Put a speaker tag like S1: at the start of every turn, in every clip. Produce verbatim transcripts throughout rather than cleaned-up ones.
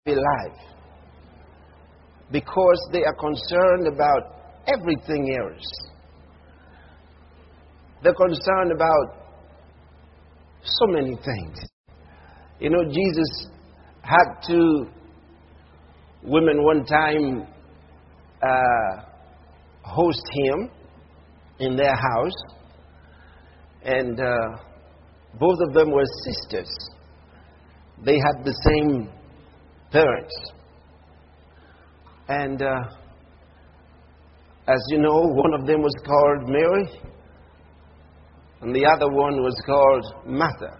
S1: life because they are concerned about everything else. They're concerned about so many things. You know, Jesus had two women one time uh, host him in their house, and uh, both of them were sisters. They had the same parents. And uh, as you know, one of them was called Mary, and the other one was called Martha.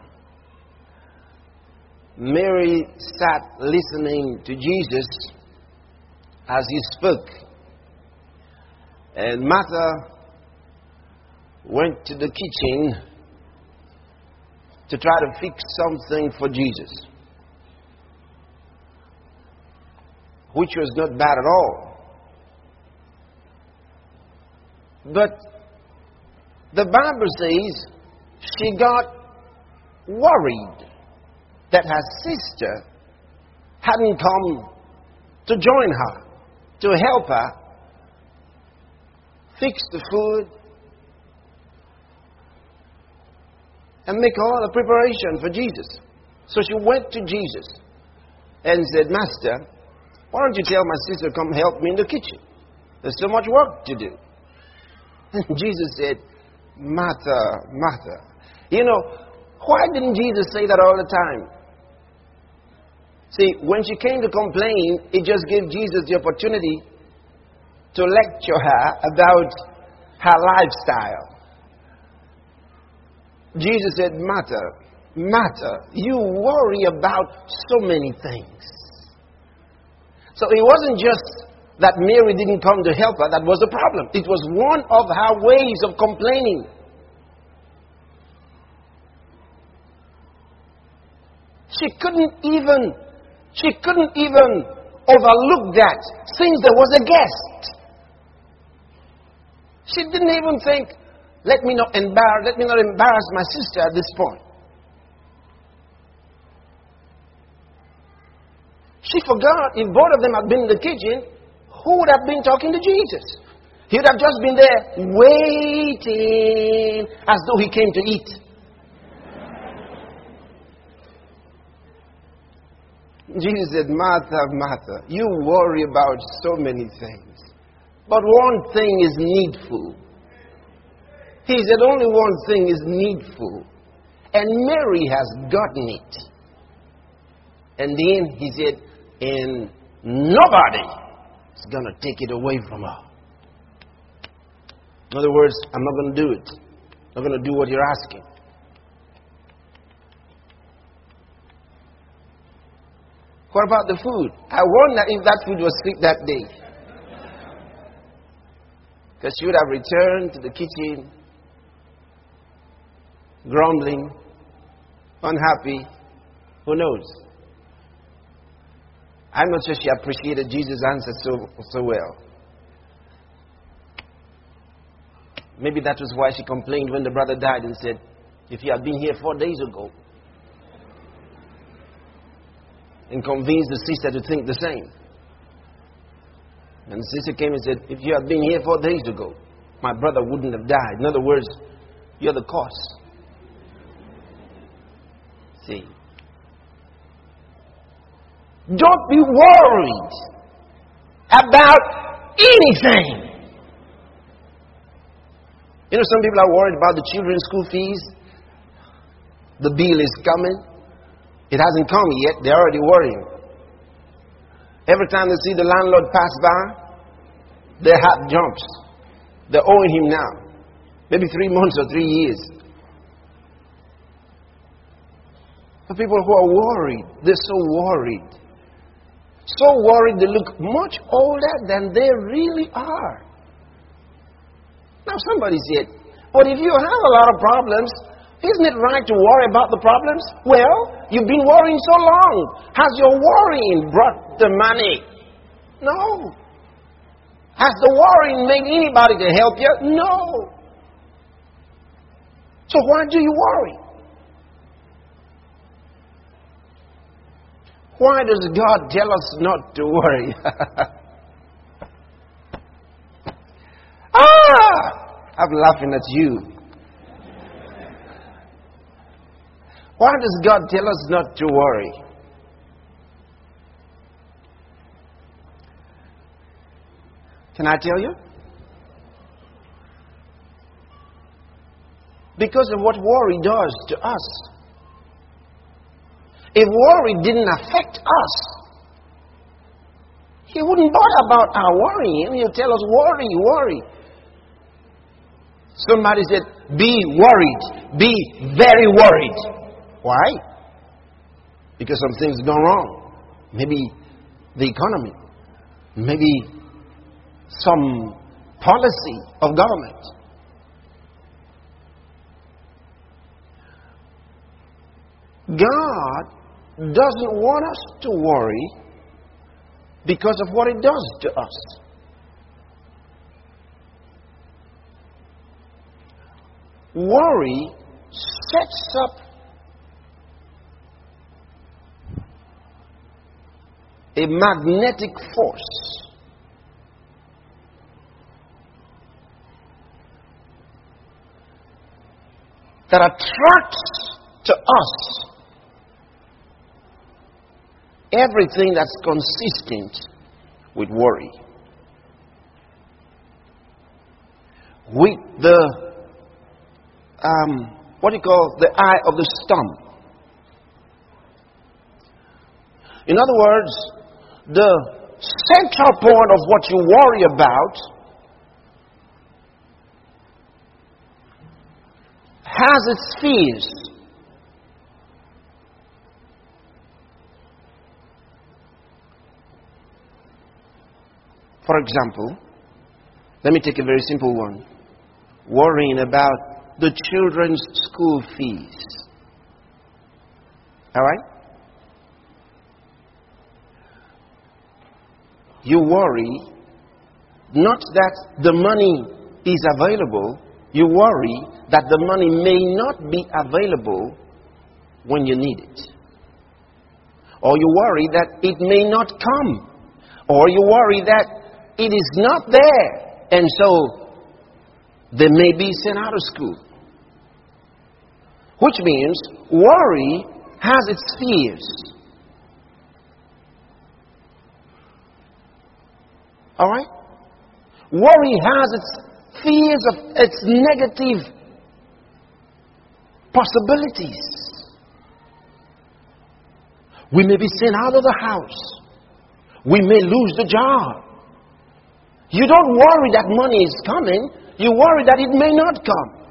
S1: Mary sat listening to Jesus as he spoke. And Martha went to the kitchen to try to fix something for Jesus, which was not bad at all. But the Bible says she got worried that her sister hadn't come to join her, to help her fix the food and make all the preparation for Jesus. So she went to Jesus and said, Master, why don't you tell my sister to come help me in the kitchen? There's so much work to do. And Jesus said, Martha, Martha. You know, why didn't Jesus say that all the time? See, when she came to complain, it just gave Jesus the opportunity to lecture her about her lifestyle. Jesus said, Martha, Martha, you worry about so many things. So it wasn't just that Mary didn't come to help her that was the problem. It was one of her ways of complaining. She couldn't even, she couldn't even overlook that since there was a guest. She didn't even think, let me not embarrass, let me not embarrass my sister at this point. She forgot if both of them had been in the kitchen, who would have been talking to Jesus? He would have just been there waiting as though he came to eat. Jesus said, Martha, Martha, you worry about so many things, but one thing is needful. He said only one thing is needful, and Mary has gotten it. And then he said, and nobody is going to take it away from her. In other words, I'm not going to do it. I'm not going to do what you're asking. What about the food? I wonder if that food was sweet that day. Because she would have returned to the kitchen grumbling, unhappy, who knows? I'm not sure she appreciated Jesus' answer so, so well. Maybe that was why she complained when the brother died and said, if you had been here four days ago, and convinced the sister to think the same. And the sister came and said, if you had been here four days ago, my brother wouldn't have died. In other words, you're the cause. See. Don't be worried about anything. You know, some people are worried about the children's school fees. The bill is coming. It hasn't come yet. They're already worrying. Every time they see the landlord pass by, their heart jumps. They're owing him now. Maybe three months or three years. For people who are worried, they're so worried. So worried they look much older than they really are. Now somebody said, but if you have a lot of problems, isn't it right to worry about the problems? Well, you've been worrying so long. Has your worrying brought the money? No. Has the worrying made anybody to help you? No. So why do you worry? Why does God tell us not to worry? ah! I'm laughing at you. Why does God tell us not to worry? Can I tell you? Because of what worry does to us. If worry didn't affect us, He wouldn't bother about our worrying. He'll tell us, worry, worry. Somebody said, be worried. Be very worried. Why? Because some things gone wrong. Maybe the economy. Maybe some policy of government. God doesn't want us to worry because of what it does to us. Worry sets up a magnetic force that attracts to us everything that's consistent with worry. With the, um, what do you call, the eye of the storm. In other words, the central point of what you worry about has its fears. For example, let me take a very simple one. Worrying about the children's school fees. All right? You worry not that the money is available. You worry that the money may not be available when you need it. Or you worry that it may not come. Or you worry that it is not there, and so they may be sent out of school. Which means worry has its fears. All right? Worry has its fears of its negative possibilities. We may be sent out of the house. We may lose the job. You don't worry that money is coming. You worry that it may not come.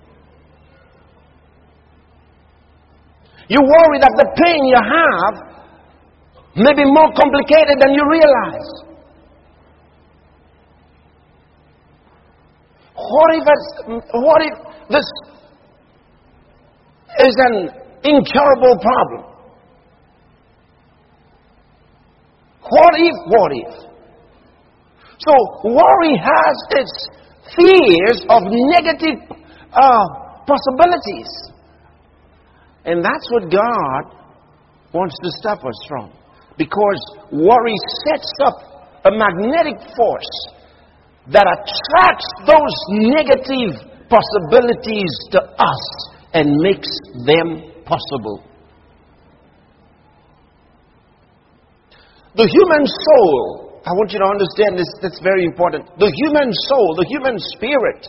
S1: You worry that the pain you have may be more complicated than you realize. What if, it's, what if this is an incurable problem? What if, what if? So worry has its fears of negative uh, possibilities. And that's what God wants to stop us from. Because worry sets up a magnetic force that attracts those negative possibilities to us and makes them possible. The human soul, I want you to understand this, that's very important. The human soul, the human spirit,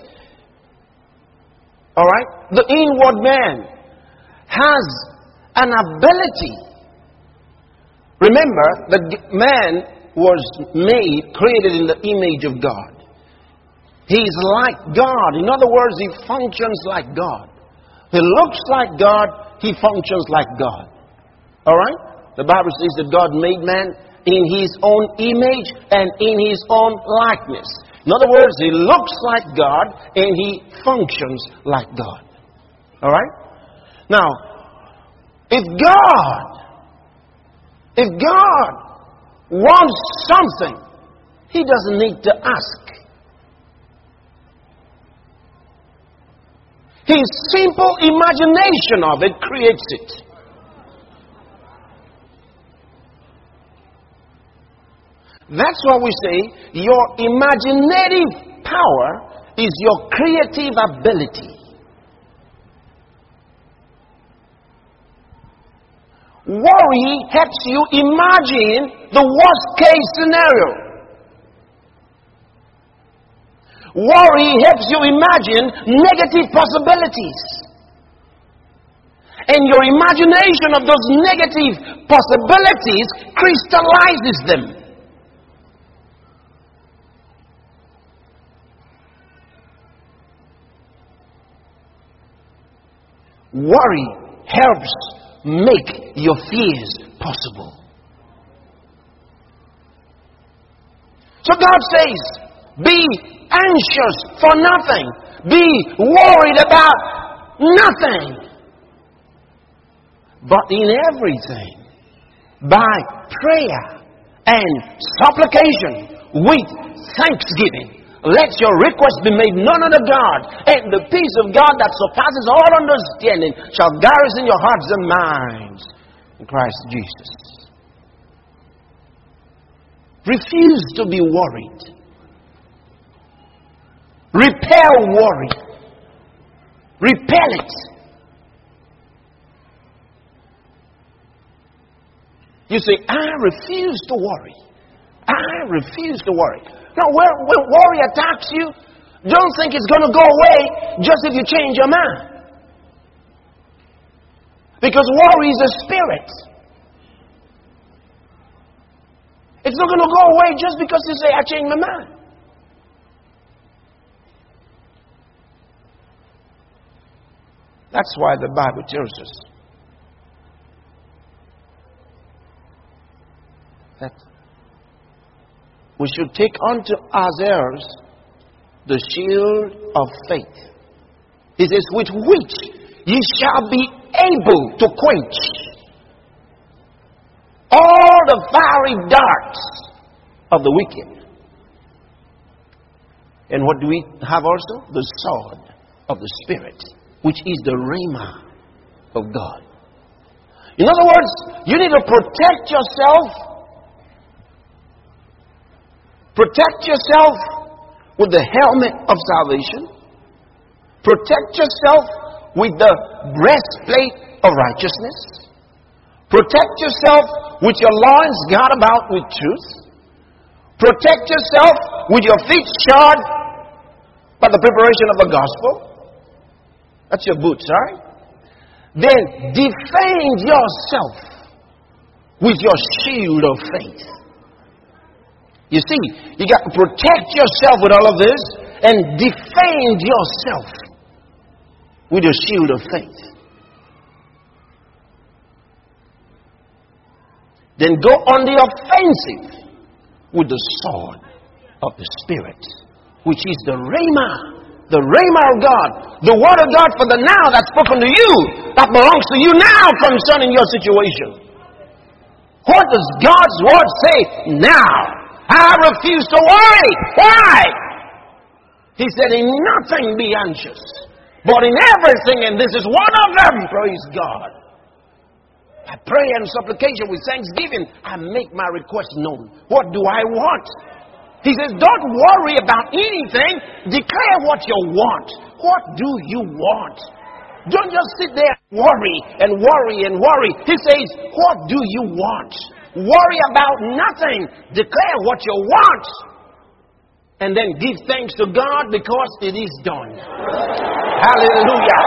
S1: all right, the inward man has an ability. Remember, the man was made, created in the image of God. He's like God. In other words, he functions like God. He looks like God. He functions like God. All right? The Bible says that God made man in His own image and in His own likeness. In other words, he looks like God and he functions like God. All right? Now, if God, if God wants something, He doesn't need to ask. His simple imagination of it creates it. That's why we say your imaginative power is your creative ability. Worry helps you imagine the worst case scenario. Worry helps you imagine negative possibilities. And your imagination of those negative possibilities crystallizes them. Worry helps make your fears possible. So God says, be anxious for nothing. Be worried about nothing. But in everything, by prayer and supplication with thanksgiving, let your request be made known unto God, and the peace of God that surpasses all understanding shall garrison your hearts and minds in Christ Jesus. Refuse to be worried. Repel worry. Repel it. You say, I refuse to worry. I refuse to worry. Now, when worry attacks you, don't think it's going to go away just if you change your mind. Because worry is a spirit. It's not going to go away just because you say, I changed my mind. That's why the Bible tells us that we should take unto ourselves the shield of faith. He says, with which ye shall be able to quench all the fiery darts of the wicked. And what do we have also? The sword of the Spirit, which is the rhema of God. In other words, you need to protect yourself. Protect yourself with the helmet of salvation. Protect yourself with the breastplate of righteousness. Protect yourself with your loins girt about with truth. Protect yourself with your feet shod by the preparation of the gospel. That's your boots, right? Then defend yourself with your shield of faith. You see, you got to protect yourself with all of this and defend yourself with your shield of faith. Then go on the offensive with the sword of the Spirit, which is the rhema, the rhema of God, the word of God for the now that's spoken to you, that belongs to you now concerning your situation. What does God's word say now? I refuse to worry. Why? He said, in nothing be anxious, but in everything, and this is one of them, praise God. I pray and supplication with thanksgiving, I make my request known. What do I want? He says, don't worry about anything. Declare what you want. What do you want? Don't just sit there and worry and worry and worry. He says, what do you want? Worry about nothing. Declare what you want. And then give thanks to God because it is done. Hallelujah.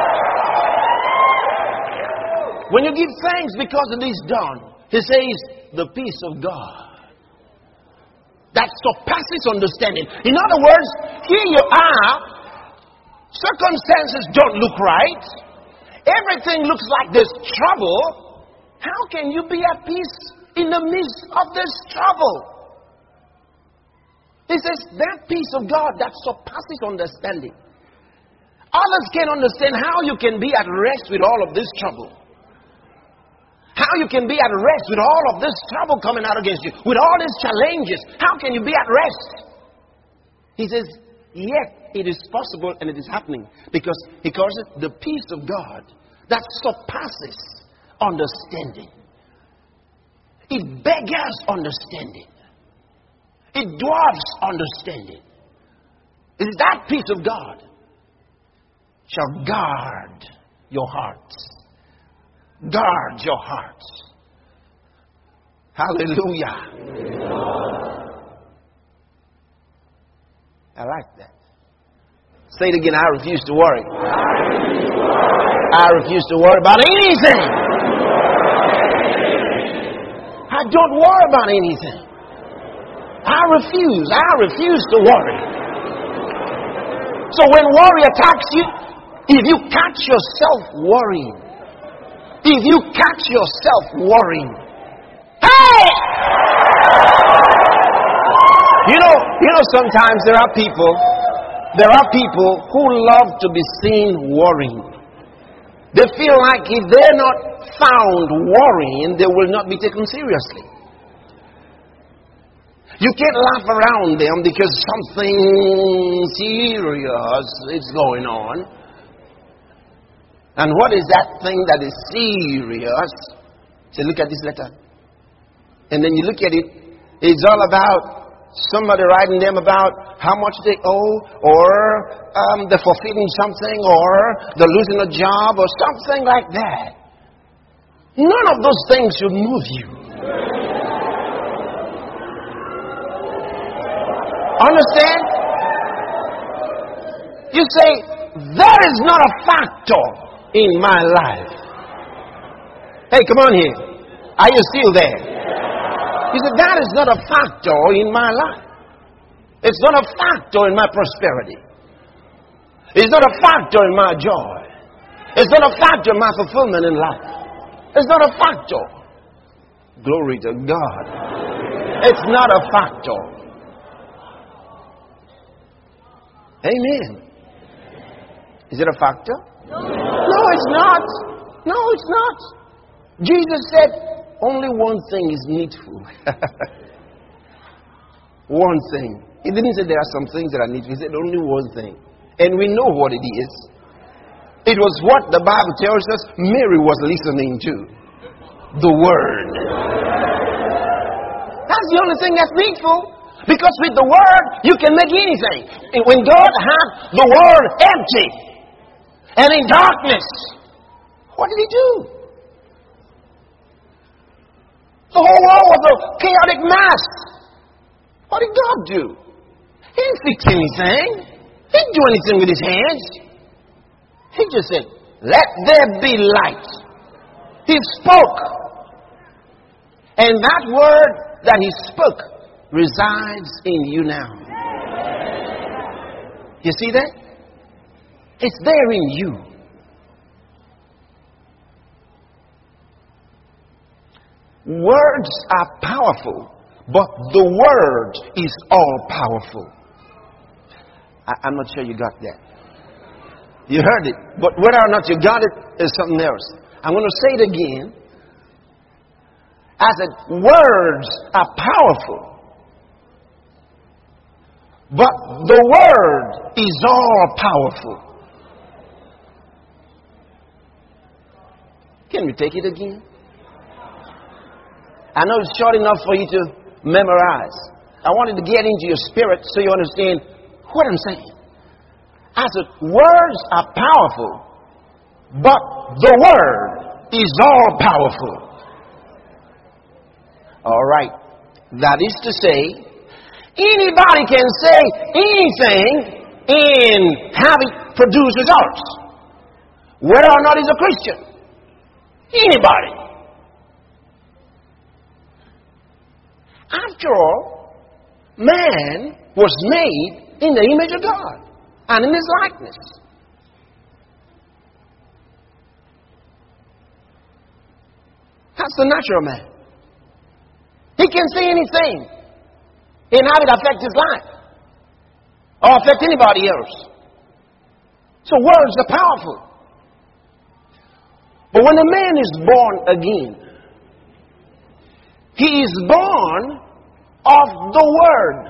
S1: When you give thanks because it is done, he says, the peace of God that surpasses understanding. In other words, here you are. Circumstances don't look right. Everything looks like there's trouble. How can you be at peace in the midst of this trouble? He says, that peace of God that surpasses understanding. Others can't understand how you can be at rest with all of this trouble. How you can be at rest with all of this trouble coming out against you, with all these challenges. How can you be at rest? He says, yet it is possible and it is happening because he calls it the peace of God that surpasses understanding. It beggars understanding. It dwarfs understanding. It is that peace of God shall guard your hearts. Guard your hearts. Hallelujah. I like that. Say it again. I refuse to worry. I refuse to worry about anything. I don't worry about anything. I refuse. I refuse to worry. So when worry attacks you, if you catch yourself worrying, if you catch yourself worrying, hey! You know, you know, sometimes there are people, there are people who love to be seen worrying. They feel like if they're not found worrying, they will not be taken seriously. You can't laugh around them because something serious is going on. And what is that thing that is serious? Say, look at this letter. And then you look at it, it's all about somebody writing them about how much they owe, or um, they're forfeiting something, or they're losing a job, or something like that. None of those things should move you. Understand? You say, that is not a factor in my life. Hey, come on here. Are you still there? He said, that is not a factor in my life. It's not a factor in my prosperity. It's not a factor in my joy. It's not a factor in my fulfillment in life. It's not a factor. Glory to God. It's not a factor. Amen. Is it a factor? No, no it's not. No, it's not. Jesus said, only one thing is needful. One thing. He didn't say there are some things that are needful. He said only one thing. And we know what it is. It was what the Bible tells us Mary was listening to. The Word. That's the only thing that's needful. Because with the Word, you can make anything. And when God had the Word empty and in darkness, what did He do? The whole world was a chaotic mess. What did God do? He didn't fix anything. He didn't do anything with His hands. He just said, let there be light. He spoke. And that word that He spoke resides in you now. You see that? It's there in you. Words are powerful, but the Word is all powerful. I, I'm not sure you got that. You heard it, but whether or not you got it is something else. I'm going to say it again. I said, words are powerful, but the Word is all powerful. Can we take it again? I know it's short enough for you to memorize. I wanted to get into your spirit so you understand what I'm saying. I said, words are powerful, but the Word is all powerful. All right. That is to say, anybody can say anything and have it produce results, whether or not he's a Christian. Anybody. After all, man was made in the image of God and in His likeness. That's the natural man. He can say anything and have it affect his life or affect anybody else. So words are powerful. But when a man is born again, he is born of the Word.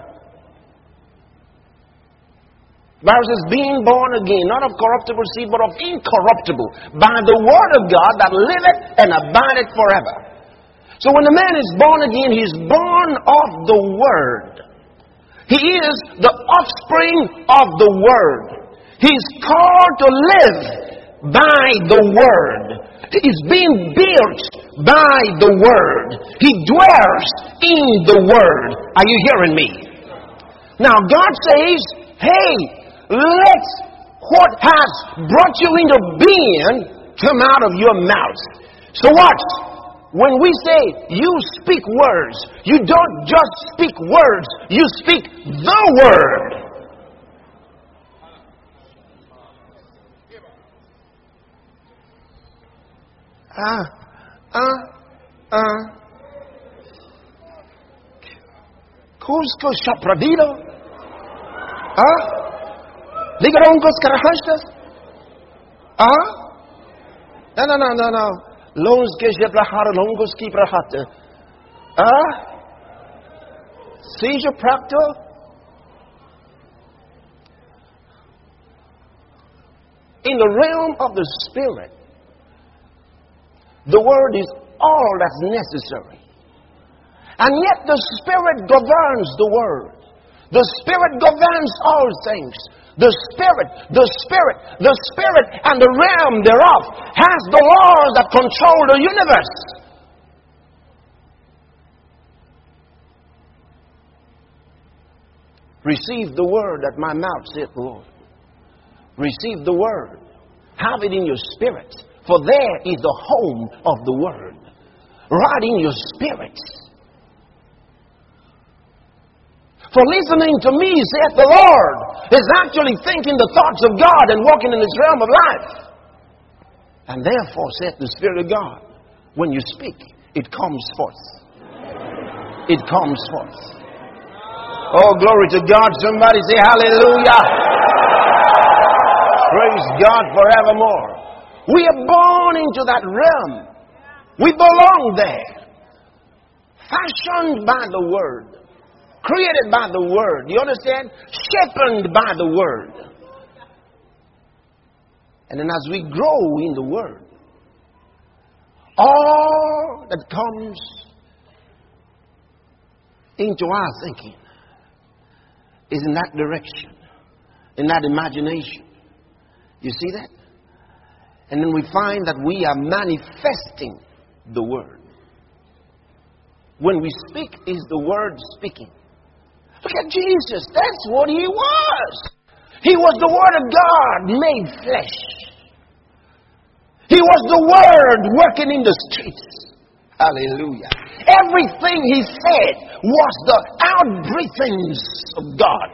S1: The Bible says, being born again, not of corruptible seed, but of incorruptible, by the Word of God that liveth and abideth forever. So when a man is born again, he is born of the Word. He is the offspring of the Word. He's called to live by the Word. He's being built by the Word. He dwells in the Word. Are you hearing me? Now God says, hey, let what has brought you into being come out of your mouth. So what? When we say you speak words, you don't just speak words, you speak the Word. Ah, ah, ah. Cusco Chapravido. Ah? Ligarongos Karahashtas. Ah? No, no, no, no, no. Lonske Jeplahara Longoski Prahata. Ah? Seizure Practo. In the realm of the Spirit, the Word is all that's necessary. And yet the Spirit governs the Word. The Spirit governs all things. The Spirit, the Spirit, the Spirit and the realm thereof has the laws that control the universe. Receive the Word at my mouth, saith the Lord. Receive the Word. Have it in your spirit. For there is the home of the Word. Right in your spirit. For listening to me, saith the Lord, is actually thinking the thoughts of God and walking in this realm of life. And therefore, saith the Spirit of God, when you speak, it comes forth. It comes forth. Oh, glory to God. Somebody say hallelujah. Praise God forevermore. We are born into that realm. We belong there. Fashioned by the Word. Created by the Word. You understand? Shaped by the Word. And then as we grow in the Word, all that comes into our thinking is in that direction. In that imagination. You see that? And then we find that we are manifesting the Word. When we speak, is the Word speaking. Look at Jesus. That's what He was. He was the Word of God made flesh. He was the Word working in the streets. Hallelujah. Everything He said was the outbreathings of God.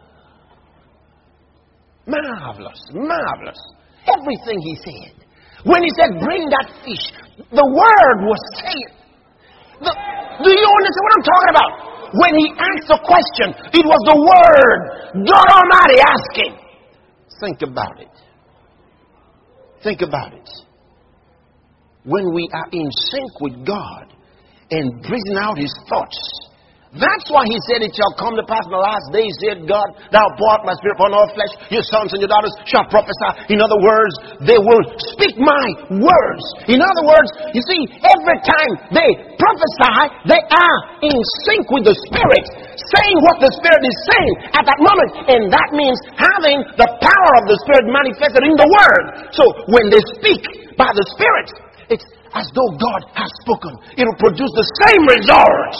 S1: Marvelous. Marvelous. Everything He said. When He said, bring that fish, the Word was saying. The, do you understand what I'm talking about? When He asked a question, it was the Word, God Almighty asking. Think about it. Think about it. When we are in sync with God and breathing out His thoughts, that's why He said, it shall come to pass in the last days, said God, thou pour out my spirit upon all flesh, your sons and your daughters shall prophesy. In other words, they will speak my words. In other words, you see, every time they prophesy, they are in sync with the Spirit, saying what the Spirit is saying at that moment. And that means having the power of the Spirit manifested in the Word. So when they speak by the Spirit, it's as though God has spoken. It will produce the same results.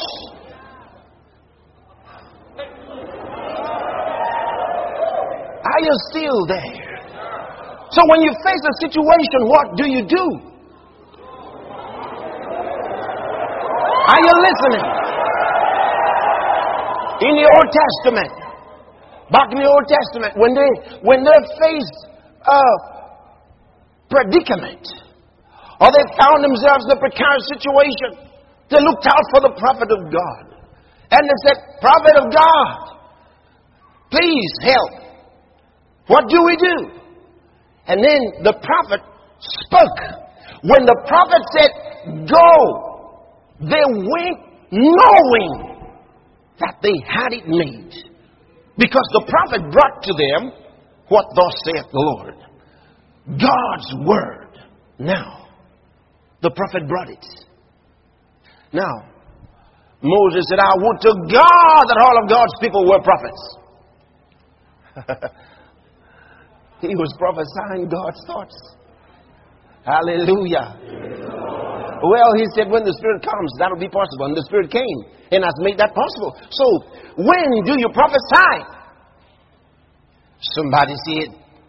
S1: Are you still there? So when you face a situation, what do you do? Are you listening? In the Old Testament, back in the Old Testament, when they when they faced a predicament, or they found themselves in a precarious situation, they looked out for the prophet of God. And they said, prophet of God, please help. What do we do? And then the prophet spoke. When the prophet said, go, they went knowing that they had it made. Because the prophet brought to them what thus saith the Lord. God's word. Now, the prophet brought it. Now, Moses said, I would to God that all of God's people were prophets. He was prophesying God's thoughts. Hallelujah. Well, he said, when the Spirit comes, that'll be possible. And the Spirit came and has made that possible. So, when do you prophesy? Somebody said,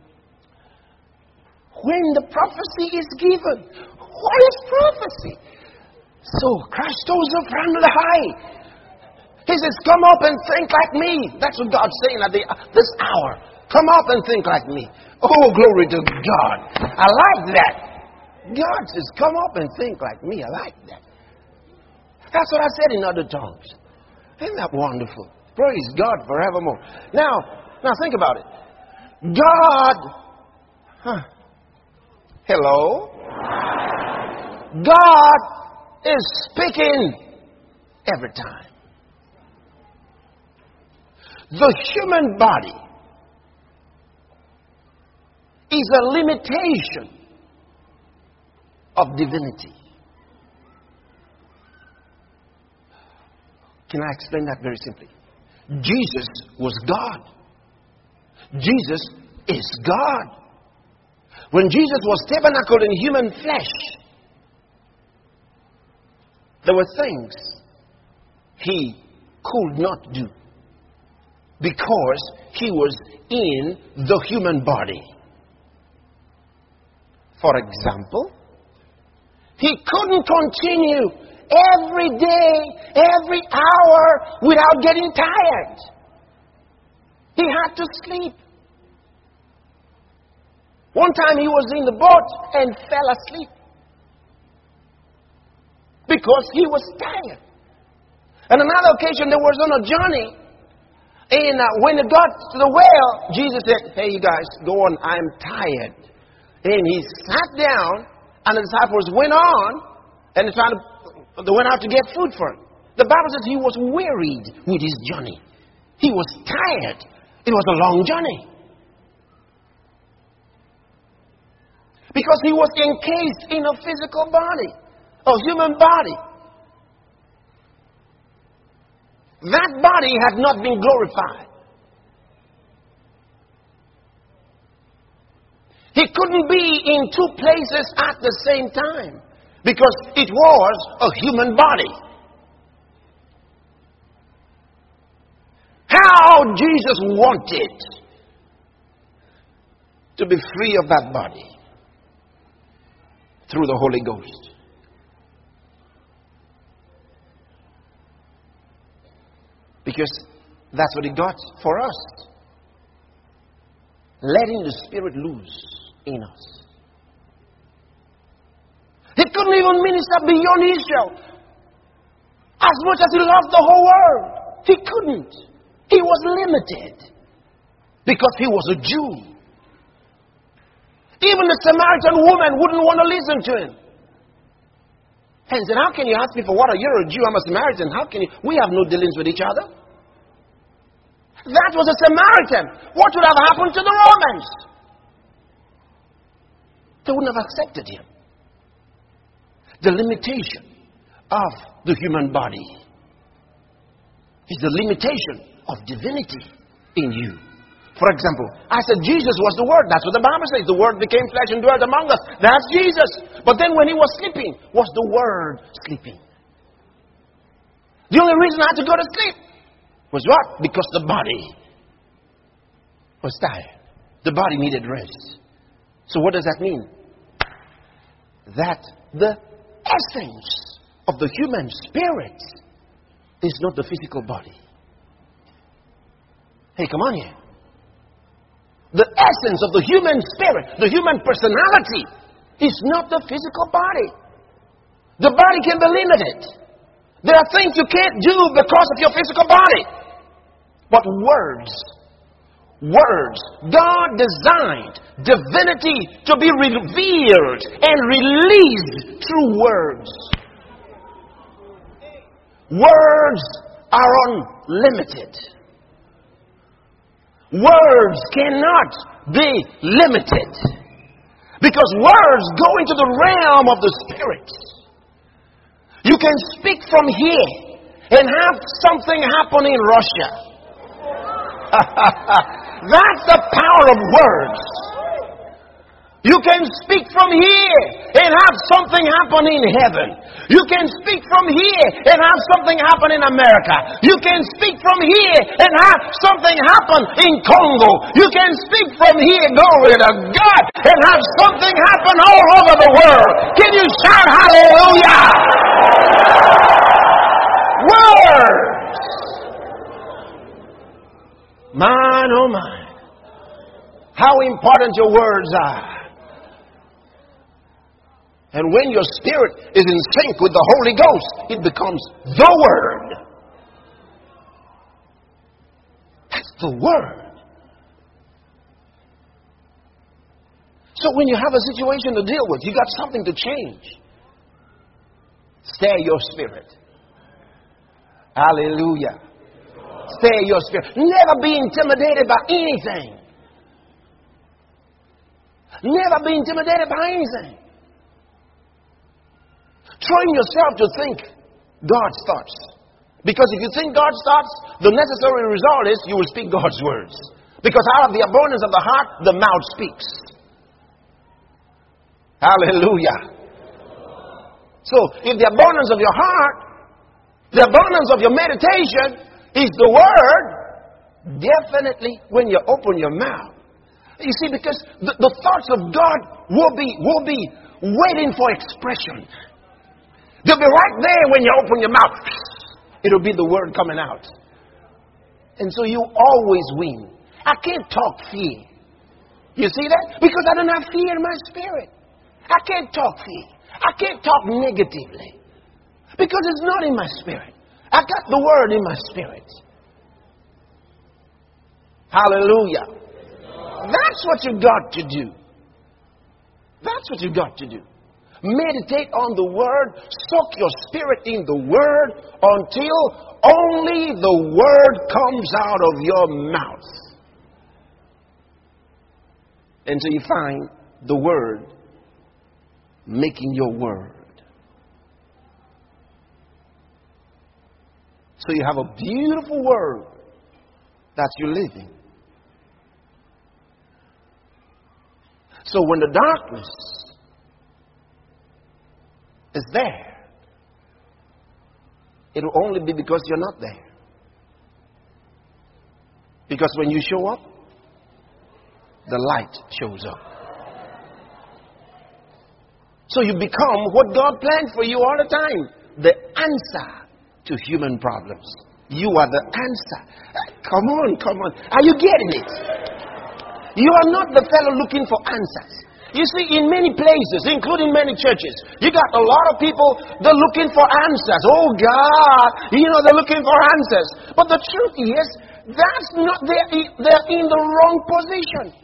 S1: when the prophecy is given. What is prophecy? So, Christos from the high. He says, come up and think like me. That's what God's saying at the, this hour. Come up and think like me. Oh, glory to God. I like that. God says, come up and think like me. I like that. That's what I said in other tongues. Isn't that wonderful? Praise God forevermore. Now, now think about it. God, huh, hello? God is speaking every time. The human body is a limitation of divinity. Can I explain that very simply? Jesus was God. Jesus is God. When Jesus was tabernacled in human flesh, there were things he could not do because he was in the human body. For example, he couldn't continue every day, every hour without getting tired. He had to sleep. One time he was in the boat and fell asleep because he was tired. On another occasion, there was on a journey, and uh, when they got to the well, Jesus said, hey, you guys, go on, I'm tired. And he sat down, and the disciples went on, and they, tried to, they went out to get food for him. The Bible says he was wearied with his journey. He was tired. It was a long journey. Because he was encased in a physical body, a human body. That body had not been glorified. He couldn't be in two places at the same time because it was a human body. How Jesus wanted to be free of that body. Through the Holy Ghost. Because that's what he got for us. Letting the Spirit loose in us. He couldn't even minister beyond Israel. As much as he loved the whole world. He couldn't. He was limited. Because he was a Jew. Even the Samaritan woman wouldn't want to listen to him. And he said, how can you ask me for water? You're a Jew, I'm a Samaritan. How can you? We have no dealings with each other. That was a Samaritan. What would have happened to the Romans? They wouldn't have accepted him. The limitation of the human body is the limitation of divinity in you. For example, I said Jesus was the Word. That's what the Bible says. The Word became flesh and dwelt among us. That's Jesus. But then when he was sleeping, was the Word sleeping? The only reason I had to go to sleep was what? Because the body was tired. The body needed rest. So what does that mean? That the essence of the human spirit is not the physical body. Hey, come on here. The essence of the human spirit, the human personality, is not the physical body. The body can be limited. There are things you can't do because of your physical body. But words, words, God designed divinity to be revealed and released through words. Words are unlimited. Words cannot be limited. Because words go into the realm of the Spirit. You can speak from here and have something happen in Russia. That's the power of words. You can speak from here and have something happen in heaven. You can speak from here and have something happen in America. You can speak from here and have something happen in Congo. You can speak from here, glory to God, and have something happen all over the world. Can you shout hallelujah? Words. Man, oh my. How important your words are. And when your spirit is in sync with the Holy Ghost, it becomes the Word. That's the Word. So when you have a situation to deal with, you got something to change. Stay your spirit. Hallelujah. Stay your spirit. Never be intimidated by anything. Never be intimidated by anything. Train yourself to think God's thoughts. Because if you think God's thoughts, the necessary result is you will speak God's words. Because out of the abundance of the heart, the mouth speaks. Hallelujah. So, if the abundance of your heart, the abundance of your meditation is the Word, definitely when you open your mouth. You see, because the, the thoughts of God will be, will be waiting for expression. They'll be right there when you open your mouth. It'll be the Word coming out. And so you always win. I can't talk fear. You see that? Because I don't have fear in my spirit. I can't talk fear. I can't talk negatively. Because it's not in my spirit. I got the Word in my spirit. Hallelujah. That's what you got to do. That's what you got to do. Meditate on the Word. Soak your spirit in the Word until only the Word comes out of your mouth. Until you find the Word making your word. So you have a beautiful word that you're living. So when the darkness is there, it will only be because you're not there. Because when you show up, the light shows up. So you become what God planned for you all the time. The answer to human problems. You are the answer. Come on, come on. Are you getting it? You are not the fellow looking for answers. You see, in many places, including many churches, you got a lot of people, they're looking for answers. Oh God, you know, they're looking for answers. But the truth is, that's not, they're, they're in the wrong position.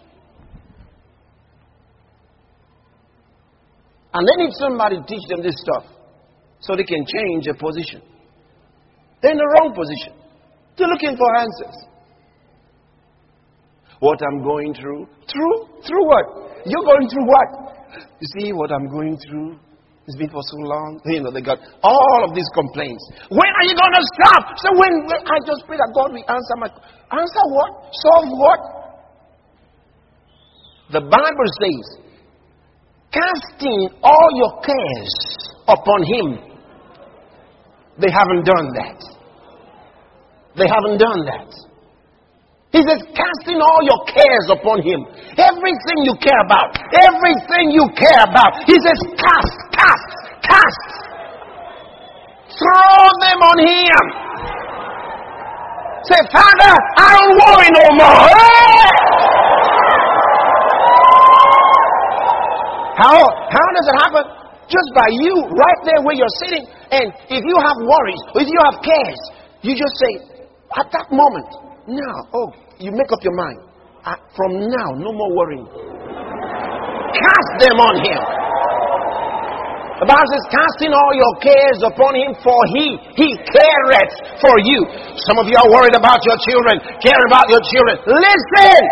S1: And they need somebody to teach them this stuff so they can change their position. They're in the wrong position. They're looking for answers. What I'm going through. Through? Through what? You're going through what? You see, what I'm going through has been for so long. You know, they got all of these complaints. When are you going to stop? So when, when I just pray that God will answer my... Answer what? Solve what? The Bible says, casting all your cares upon Him. They haven't done that. They haven't done that. He says, casting all your cares upon Him. Everything you care about. Everything you care about. He says, cast, cast, cast. Throw them on Him. Say, Father, I don't worry no more. How, how does it happen? Just by you, right there where you're sitting. And if you have worries, if you have cares, you just say, at that moment, now, oh, you make up your mind. Uh, from now, no more worrying. Cast them on Him. The Bible says, casting all your cares upon Him, for He, He careth for you. Some of you are worried about your children, care about your children. Listen!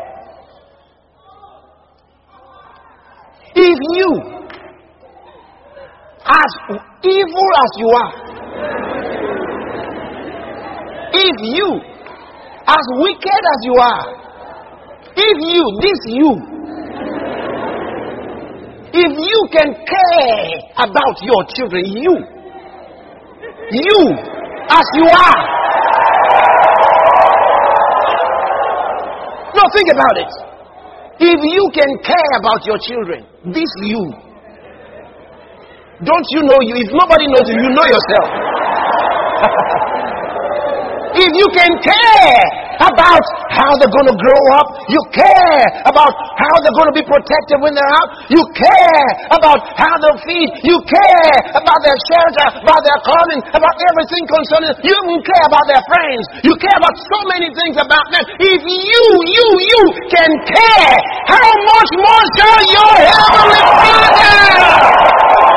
S1: If you, as evil as you are, if you, as wicked as you are, if you, this you, if you can care about your children, you, you, as you are. No, think about it. If you can care about your children, this you. Don't you know you? If nobody knows you, you know yourself. If you can care about how they're going to grow up, you care about how they're going to be protected when they're out, you care about how they'll feed, you care about their shelter, about their clothing, about everything concerning them. You even care about their friends. You care about so many things about them. If you, you, you can care, how much more shall your Heavenly Father?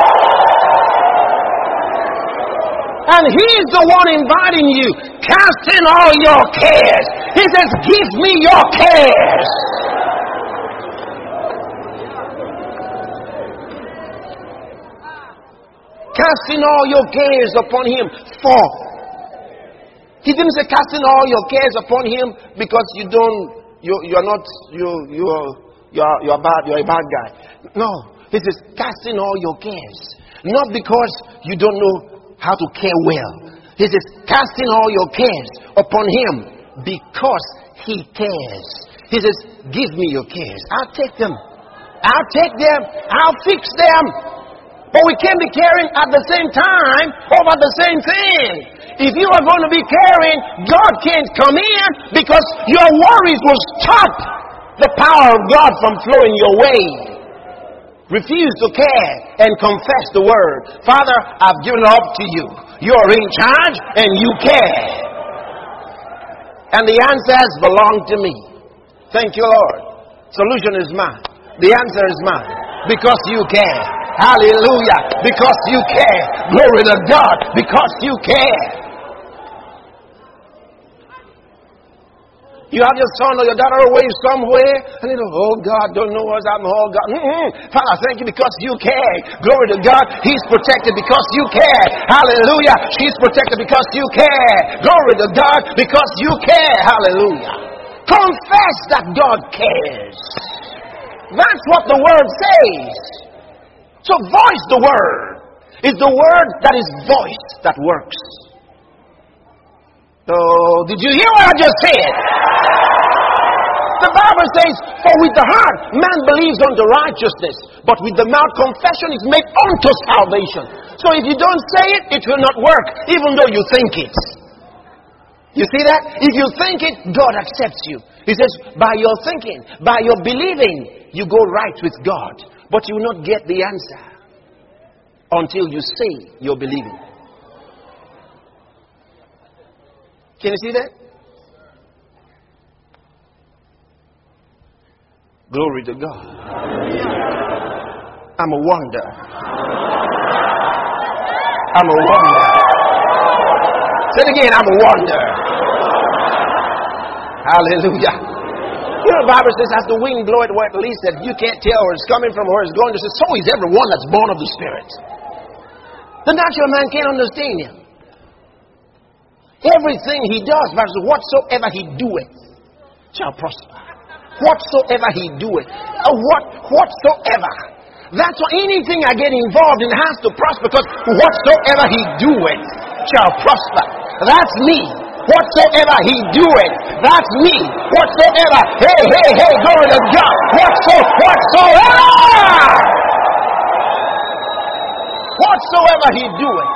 S1: And He's the one inviting you, casting all your cares. He says, give me your cares. Casting all your cares upon Him. For He didn't say casting all your cares upon Him because you don't, you you're not, you you're you're you're bad, you're a bad guy. No, He says casting all your cares, not because you don't know how to care well. He says, casting all your cares upon Him because He cares. He says, give me your cares. I'll take them. I'll take them. I'll fix them. But we can't be caring at the same time over the same thing. If you are going to be caring, God can't come in because your worries will stop the power of God from flowing your way. Refuse to care and confess the word. Father, I've given it up to you. You're in charge and you care. And the answers belong to me. Thank you, Lord. Solution is mine. The answer is mine. Because you care. Hallelujah. Because you care. Glory to God. Because you care. You have your son or your daughter away somewhere, and you know, oh God, don't know what's happening. Oh God, mm-hmm. Father, thank you because you care. Glory to God, He's protected because you care. Hallelujah, she's protected because you care. Glory to God because you care. Hallelujah. Confess that God cares. That's what the word says. So voice the word. It's the word that is voice that works. So, did you hear what I just said? The Bible says, for with the heart man believes unto righteousness, but with the mouth confession is made unto salvation. So if you don't say it, it will not work, even though you think it. You see that? If you think it, God accepts you. He says, by your thinking, by your believing, you go right with God. But you will not get the answer until you say you're believing. Can you see that? Glory to God. I'm a wonder. I'm a wonder. Say it again, I'm a wonder. Hallelujah. You know, the Bible says, as the wind bloweth where it least, that you can't tell where it's coming from or where it's going. It says, so is everyone that's born of the Spirit. The natural man can't understand Him. Everything he does, whatsoever he doeth shall prosper. Whatsoever he doeth. Uh, what, whatsoever. That's why anything I get involved in has to prosper, because whatsoever he doeth shall prosper. That's me. Whatsoever he doeth, that's me. Whatsoever. Hey, hey, hey, glory to God. Whatso, whatsoever. Whatsoever he doeth.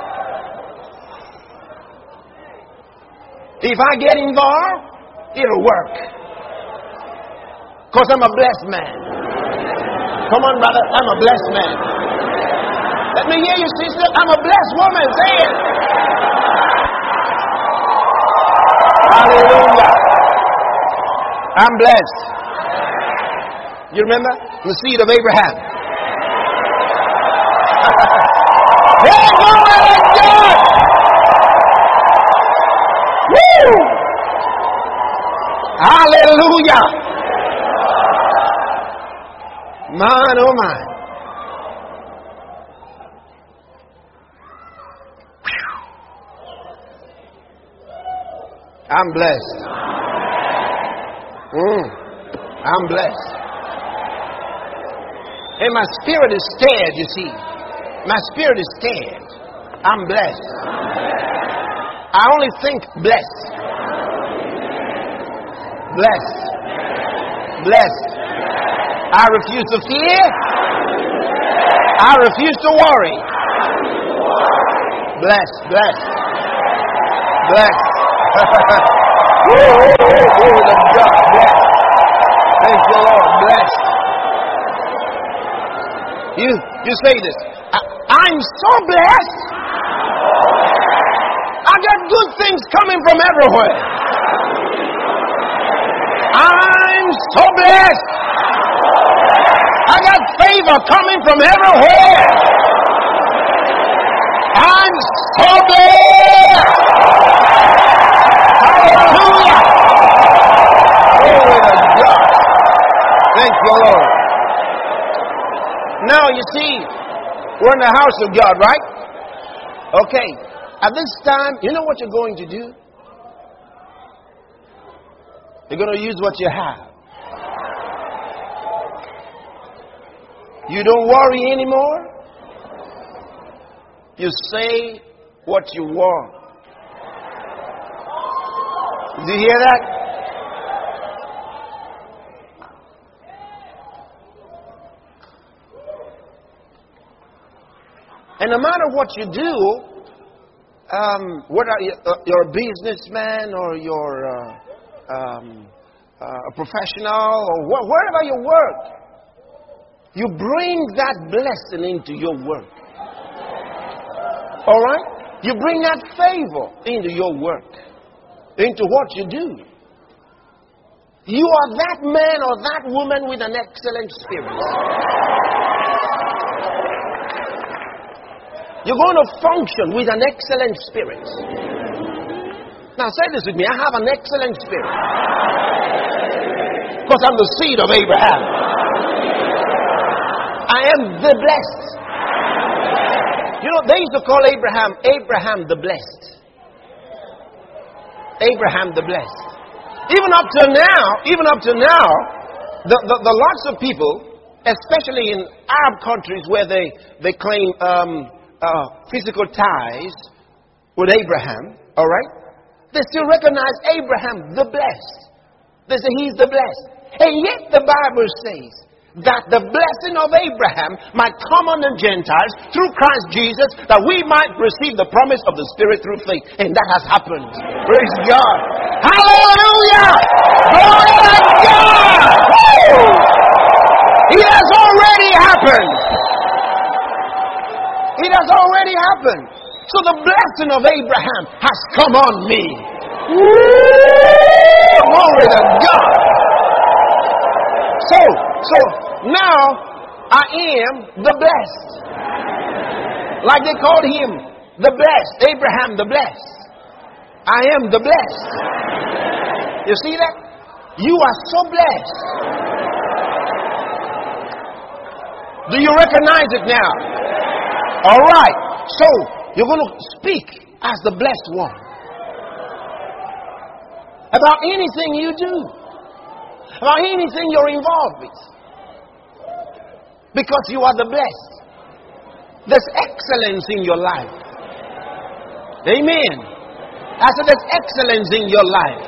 S1: If I get involved, it'll work. Because I'm a blessed man. Come on, brother. I'm a blessed man. Let me hear you, sister. I'm a blessed woman. Say it. Hallelujah. I'm blessed. You remember? The seed of Abraham. Hey, glory to God. Woo! Hallelujah. Man, oh man. I'm blessed. Mm, I'm blessed. And my spirit is scared, you see. My spirit is scared. I'm blessed. I only think blessed. Blessed. Blessed. I refuse to fear. I refuse to worry. Blessed. Blessed. Blessed. Glory to God. Blessed. Thank you, Lord. Blessed. You, you say this. I, I'm so blessed. I got good things coming from everywhere. I'm so blessed. I got favor coming from everywhere. I'm so blessed. Hallelujah. Glory to God. Thank you, Lord. Now you see, we're in the house of God, right? Okay. At this time, you know what you're going to do? You're going to use what you have. You don't worry anymore. You say what you want. Did you hear that? And no matter what you do, um, whether you're a businessman or you're uh, um, uh, a professional or wh- wherever you work, you bring that blessing into your work. All right? You bring that favor into your work, into what you do. You are that man or that woman with an excellent spirit. You're going to function with an excellent spirit. Now say this with me. I have an excellent spirit. Because I'm the seed of Abraham. I am the blessed. You know, they used to call Abraham, Abraham the blessed. Abraham the blessed. Even up to now, even up to now, the, the, the lots of people, especially in Arab countries where they, they claim um, uh, physical ties with Abraham, all right? They still recognize Abraham the blessed. They say he's the blessed. And yet the Bible says that the blessing of Abraham might come on the Gentiles through Christ Jesus, that we might receive the promise of the Spirit through faith. And that has happened. Praise God. Hallelujah! Glory to God! Woo! It has already happened. It has already happened. So the blessing of Abraham has come on me. Woo! Glory to God. So, so now I am the blessed. Like they called him the blessed. Abraham the blessed. I am the blessed. You see that? You are so blessed. Do you recognize it now? All right. So you're going to speak as the blessed one about anything you do, about anything you're involved with, because you are the blessed. There's excellence in your life. Amen. I said there's excellence in your life.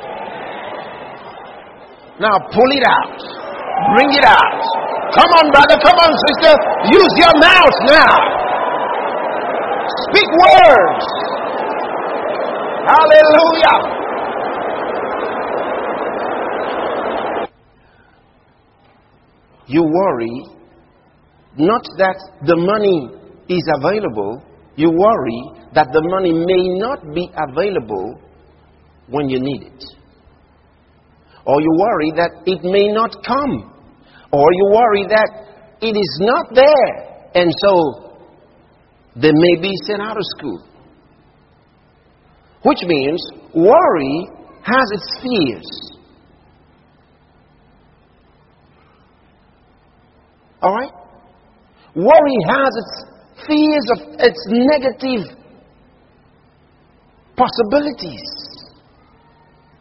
S1: Now pull it out. Bring it out. Come on, brother. Come on, sister. Use your mouth now. Speak words. Hallelujah. You worry not that the money is available. You worry that the money may not be available when you need it. Or you worry that it may not come. Or you worry that it is not there. And so they may be sent out of school. Which means worry has its fears. All right? Worry has its fears of its negative possibilities.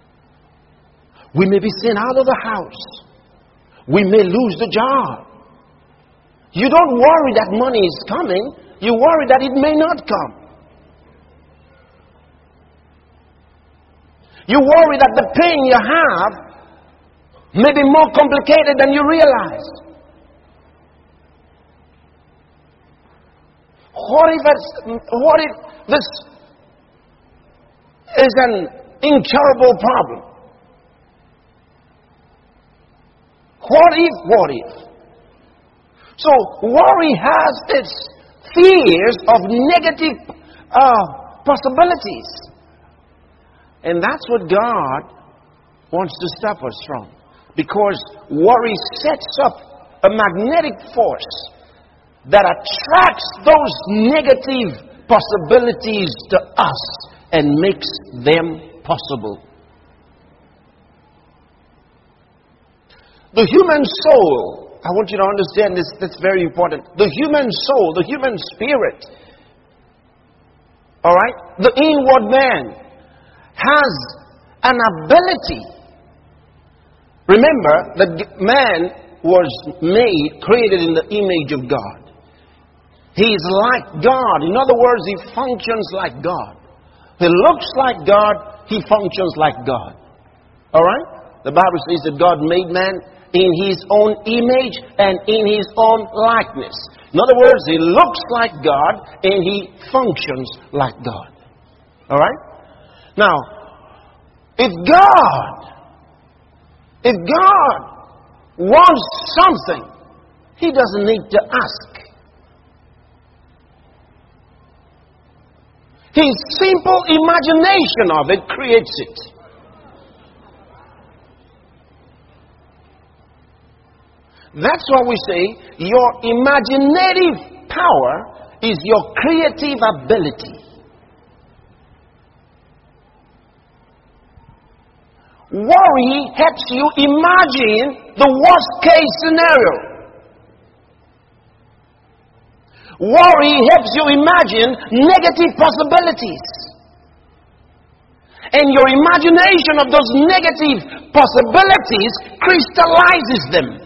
S1: We may be sent out of the house. We may lose the job. You don't worry that money is coming. You worry that it may not come. You worry that the pain you have may be more complicated than you realize. What if, it's, what if this is an incurable problem? What if, what if? So worry has its fears of negative uh, possibilities. And that's what God wants to stop us from. Because worry sets up a magnetic force that attracts those negative possibilities to us and makes them possible. The human soul, I want you to understand this, that's very important. The human soul, the human spirit, all right, the inward man has an ability. Remember that man was made, created in the image of God. He is like God. In other words, he functions like God. He looks like God. He functions like God. All right? The Bible says that God made man in his own image and in his own likeness. In other words, he looks like God and he functions like God. All right? Now, if God, if God wants something, he doesn't need to ask. His simple imagination of it creates it. That's why we say your imaginative power is your creative ability. Worry helps you imagine the worst case scenario. Worry helps you imagine negative possibilities. And your imagination of those negative possibilities crystallizes them.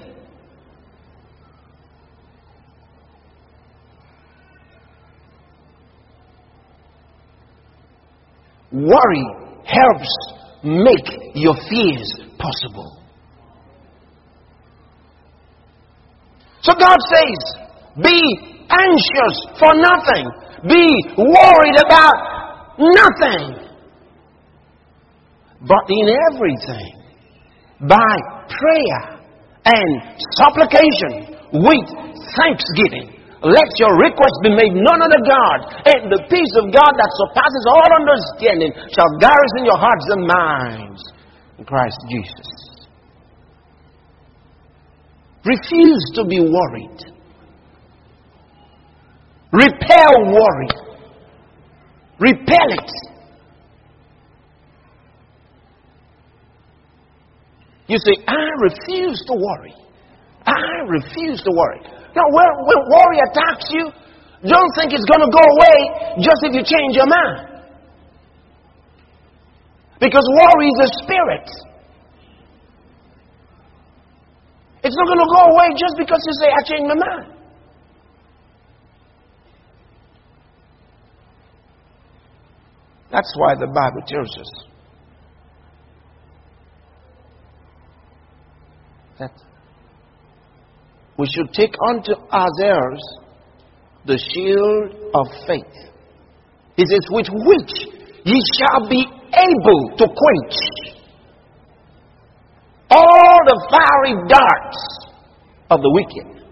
S1: Worry helps make your fears possible. So God says, be anxious for nothing. Be worried about nothing. But in everything, by prayer and supplication with thanksgiving, let your request be made known unto God, and the peace of God that surpasses all understanding shall garrison your hearts and minds in Christ Jesus. Refuse to be worried. Repel worry. Repel it. You say, I refuse to worry. I refuse to worry. Now, when, when worry attacks you, don't think it's going to go away just if you change your mind. Because worry is a spirit. It's not going to go away just because you say, I changed my mind. That's why the Bible tells us that we should take unto ourselves the shield of faith. He says, with which ye shall be able to quench all the fiery darts of the wicked.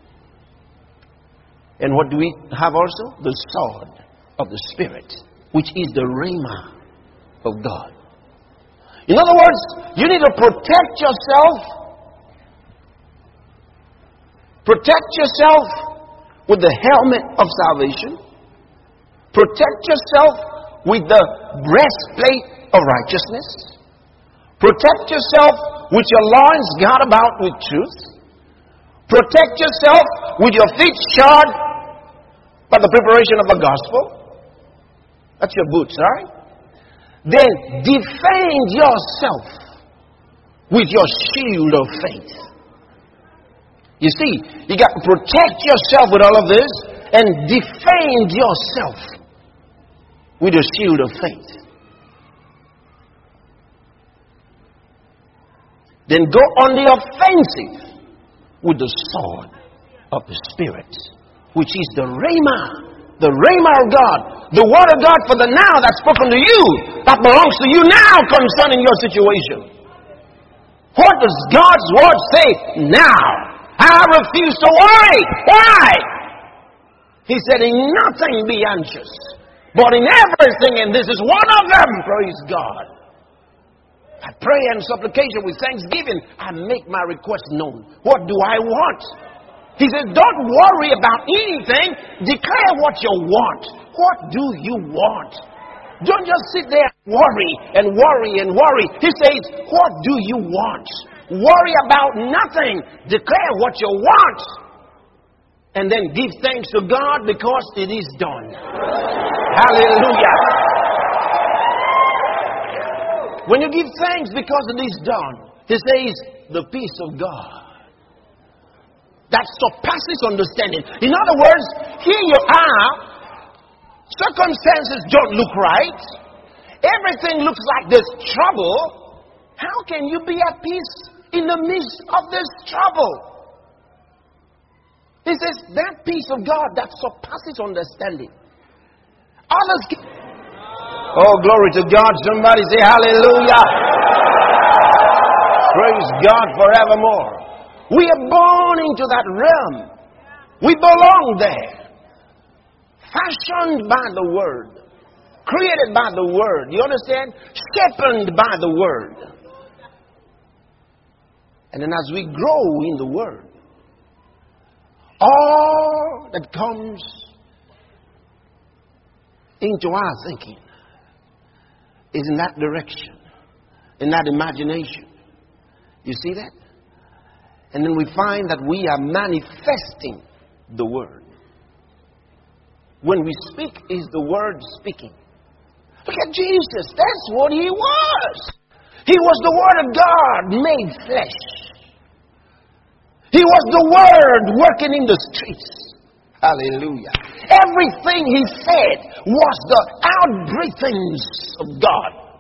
S1: And what do we have also? The sword of the Spirit, which is the rhema of God. In other words, you need to protect yourself. Protect yourself with the helmet of salvation. Protect yourself with the breastplate of righteousness. Protect yourself with your loins girt about with truth. Protect yourself with your feet shod by the preparation of the gospel. That's your boots, right? Then defend yourself with your shield of faith. You see, you got to protect yourself with all of this and defend yourself with a shield of faith. Then go on the offensive with the sword of the Spirit, which is the Rhema. The Rhema of God, the Word of God for the now that's spoken to you, that belongs to you now concerning your situation. What does God's Word say now? I refuse to worry. Why? He said, in nothing be anxious, but in everything, and this is one of them, praise God. I pray and supplication with thanksgiving, I make my request known. What do I want? He says, don't worry about anything. Declare what you want. What do you want? Don't just sit there and worry and worry and worry. He says, what do you want? Worry about nothing. Declare what you want. And then give thanks to God because it is done. Hallelujah. When you give thanks because it is done, he says, the peace of God that surpasses understanding. In other words, here you are, circumstances don't look right, everything looks like there's trouble. How can you be at peace in the midst of this trouble? He says, that peace of God that surpasses understanding. Others can... Oh, glory to God. Somebody say hallelujah. Praise God forevermore. We are born into that realm. We belong there. Fashioned by the Word. Created by the Word. You understand? Shaped by the Word. And then as we grow in the Word, all that comes into our thinking is in that direction, in that imagination. You see that? And then we find that we are manifesting the Word. When we speak, is the Word speaking. Look at Jesus. That's what He was. He was the Word of God made flesh. He was the Word working in the streets. Hallelujah. Everything He said was the outbreathings of God.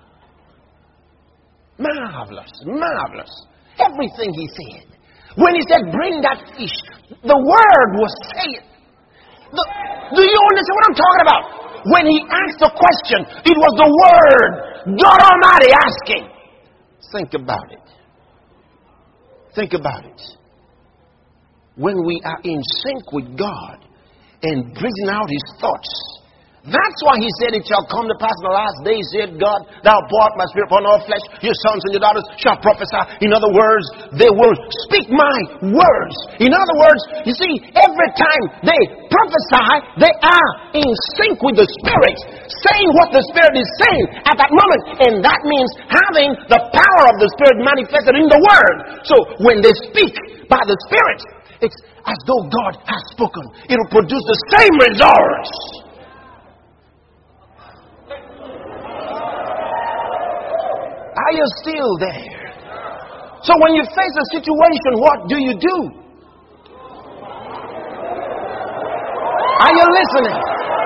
S1: Marvelous, marvelous. Everything He said. When He said, bring that fish, the Word was saying. The, do you understand what I'm talking about? When He asked the question, it was the Word, God Almighty asking. Think about it. Think about it. When we are in sync with God and breathing out His thoughts, that's why He said, it shall come to pass in the last days, said God, thou pour out my spirit upon all flesh, your sons and your daughters shall prophesy. In other words, they will speak my words. In other words, you see, every time they prophesy, they are in sync with the Spirit, saying what the Spirit is saying at that moment. And that means having the power of the Spirit manifested in the Word. So when they speak by the Spirit, it's as though God has spoken. It will produce the same results. Are you still there? So when you face a situation, what do you do? Are you listening?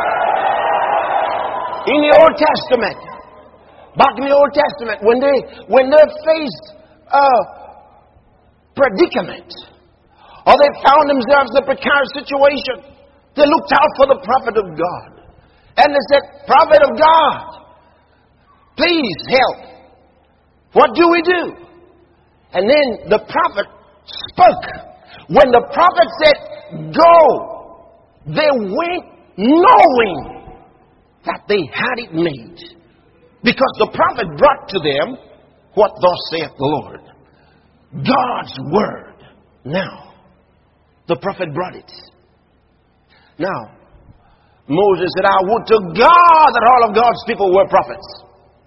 S1: In the Old Testament, back in the Old Testament, when they when they faced a predicament, or they found themselves in a precarious situation, they looked out for the prophet of God. And they said, prophet of God, please help. What do we do? And then the prophet spoke. When the prophet said, go, they went knowing that they had it made. Because the prophet brought to them what thus saith the Lord. God's word. Now, the prophet brought it. Now, Moses said, I would to God that all of God's people were prophets.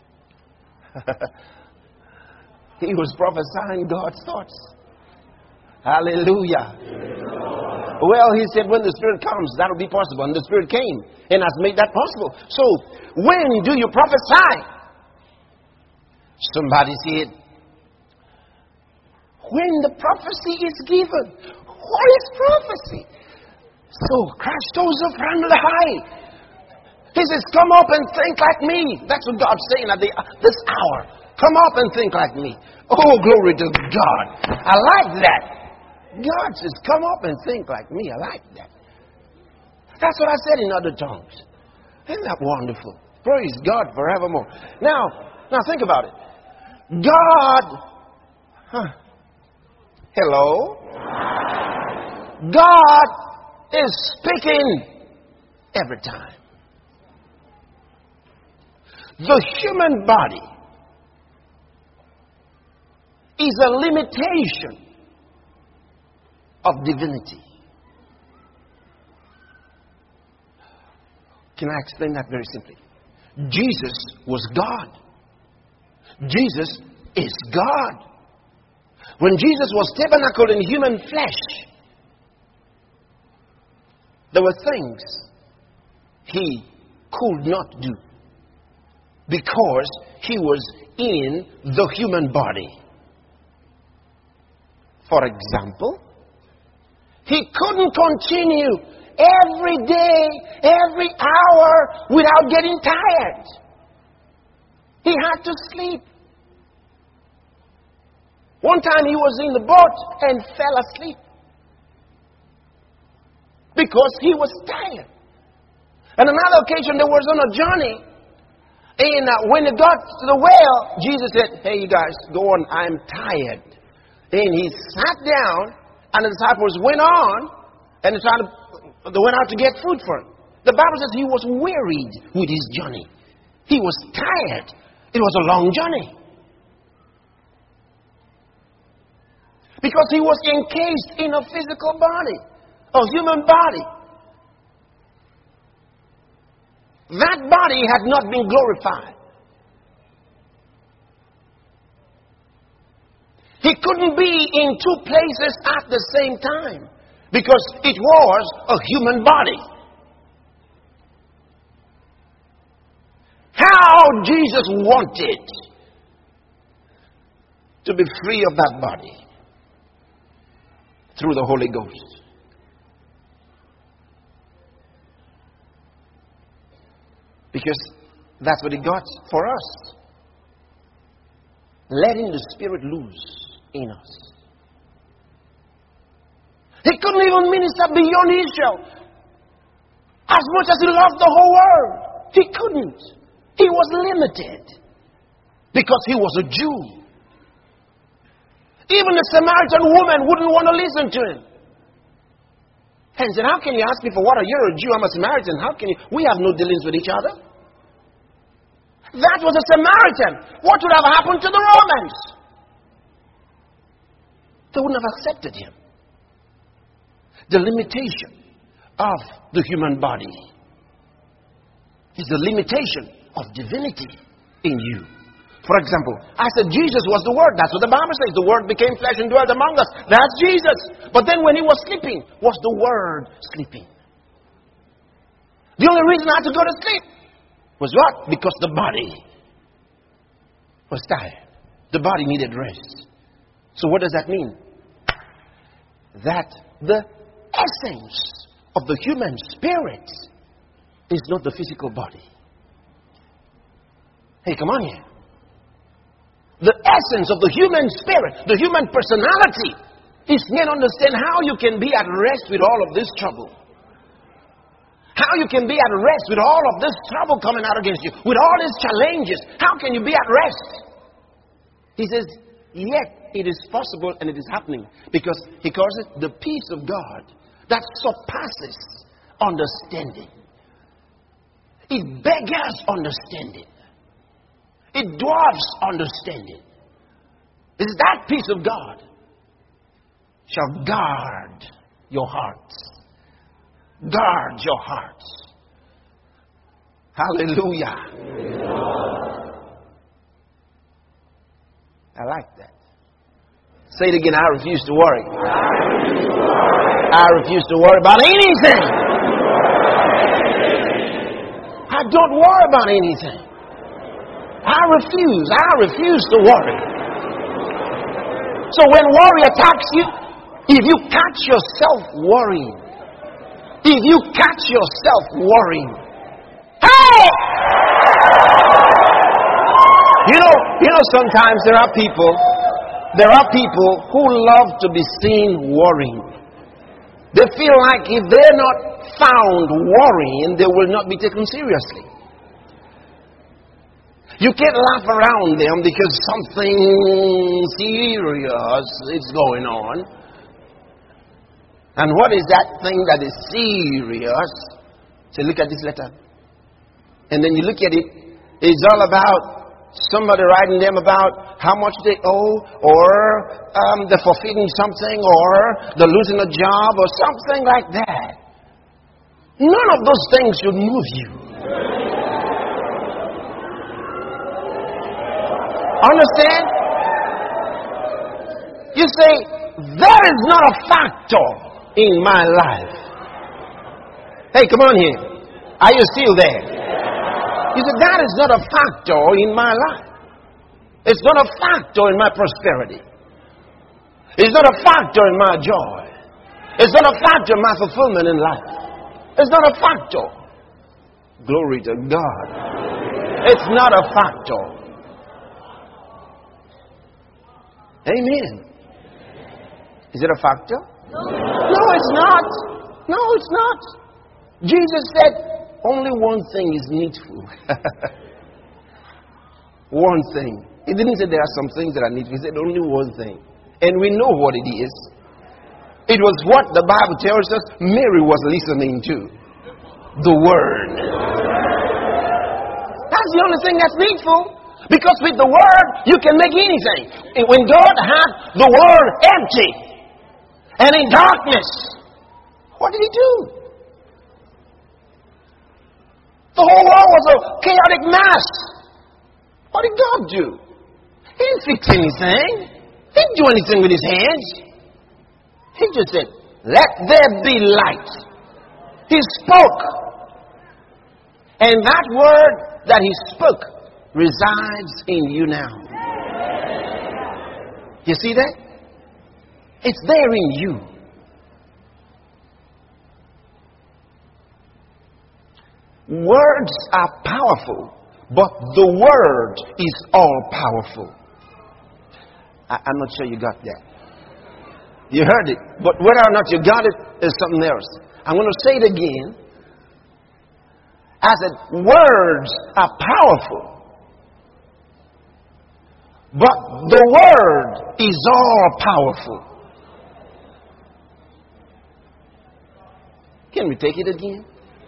S1: He was prophesying God's thoughts. Hallelujah. Well, he said when the Spirit comes, that will be possible. And the Spirit came and has made that possible. So, when do you prophesy? Somebody said, then the prophecy is given. What is prophecy? So, Christos of high. He says, come up and think like me. That's what God's saying at the, this hour. Come up and think like me. Oh, glory to God. I like that. God says, come up and think like me. I like that. That's what I said in other tongues. Isn't that wonderful? Praise God forevermore. Now, now think about it. God, huh, hello? God is speaking every time. The human body is a limitation of divinity. Can I explain that very simply? Jesus was God. Jesus is God. When Jesus was tabernacled in human flesh, there were things he could not do because he was in the human body. For example, he couldn't continue every day, every hour without getting tired. He had to sleep. One time he was in the boat and fell asleep because he was tired. And another occasion, there was on a journey, and uh, when it got to the well, Jesus said, hey, you guys, go on, I'm tired. And he sat down, and the disciples went on, and they, tried to, they went out to get food for him. The Bible says he was wearied with his journey. He was tired. It was a long journey. Because he was encased in a physical body, a human body. That body had not been glorified. He couldn't be in two places at the same time because it was a human body. How Jesus wanted to be free of that body through the Holy Ghost. Because that's what he got for us. Letting the Spirit loose in us. He couldn't even minister beyond Israel. As much as he loved the whole world, he couldn't. He was limited because he was a Jew. Even the Samaritan woman wouldn't want to listen to him. And said, how can you ask me for water? You're a Jew, I'm a Samaritan. How can you? We have no dealings with each other. That was a Samaritan. What would have happened to the Romans? They wouldn't have accepted him. The limitation of the human body is the limitation of divinity in you. For example, I said Jesus was the Word. That's what the Bible says. The Word became flesh and dwelt among us. That's Jesus. But then when he was sleeping, was the Word sleeping? The only reason I had to go to sleep was what? Because the body was tired. The body needed rest. So what does that mean? That the essence of the human spirit is not the physical body. Hey, come on here. The essence of the human spirit, the human personality, is men understand how you can be at rest with all of this trouble. How you can be at rest with all of this trouble coming out against you, with all these challenges. How can you be at rest? He says, yet it is possible and it is happening because he calls it the peace of God that surpasses understanding. It beggars understanding. It dwarfs understanding. It's that peace of God shall guard your hearts. Guard your hearts. Hallelujah. I like that. Say it again. I refuse to worry. I refuse to worry about anything. I don't worry about anything. I refuse. I refuse to worry. So when worry attacks you, if you catch yourself worrying, if you catch yourself worrying, hey! You know, you know, sometimes there are people, there are people who love to be seen worrying. They feel like if they're not found worrying, they will not be taken seriously. You can't laugh around them because something serious is going on. And what is that thing that is serious? So look at this letter. And then you look at it, it's all about somebody writing them about how much they owe, or um, they're forfeiting something, or they're losing a job, or something like that. None of those things should move you. Understand? You say, there is not a factor in my life. Hey, come on here. Are you still there? You say, that is not a factor in my life. It's not a factor in my prosperity. It's not a factor in my joy. It's not a factor in my fulfillment in life. It's not a factor. Glory to God. It's not a factor. Amen. Is it a factor? No. No, it's not. No, it's not. Jesus said, only one thing is needful. One thing. He didn't say there are some things that are needful. He said only one thing. And we know what it is. It was what the Bible tells us Mary was listening to. The Word. That's the only thing that's needful. Because with the Word, you can make anything. When God had the Word empty and in darkness, what did He do? The whole world was a chaotic mess. What did God do? He didn't fix anything. He didn't do anything with His hands. He just said, let there be light. He spoke. And that word that He spoke resides in you now. You see that? It's there in you. Words are powerful, but the Word is all powerful. I, I'm not sure you got that. You heard it, but whether or not you got it is something else. I'm going to say it again. I said, words are powerful. But the Word is all powerful. Can we take it again?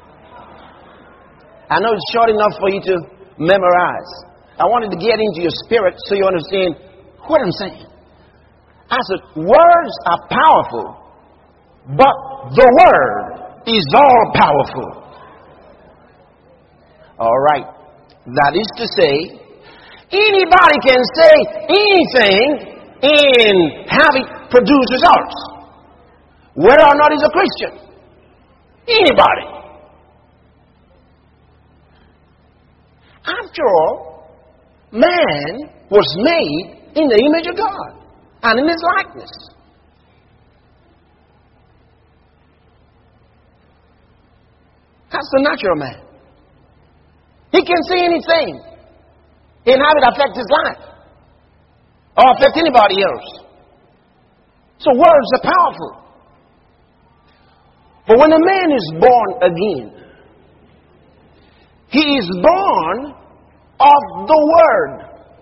S1: I know it's short enough for you to memorize. I wanted to get into your spirit so you understand what I'm saying. I said, words are powerful, but the Word is all powerful. All right. That is to say, anybody can say anything and have it produce results. Whether or not he's a Christian. Anybody. After all, man was made in the image of God and in His likeness. That's the natural man. He can say anything and have it affect his life or affect anybody else. So words are powerful. But when a man is born again, he is born of the Word.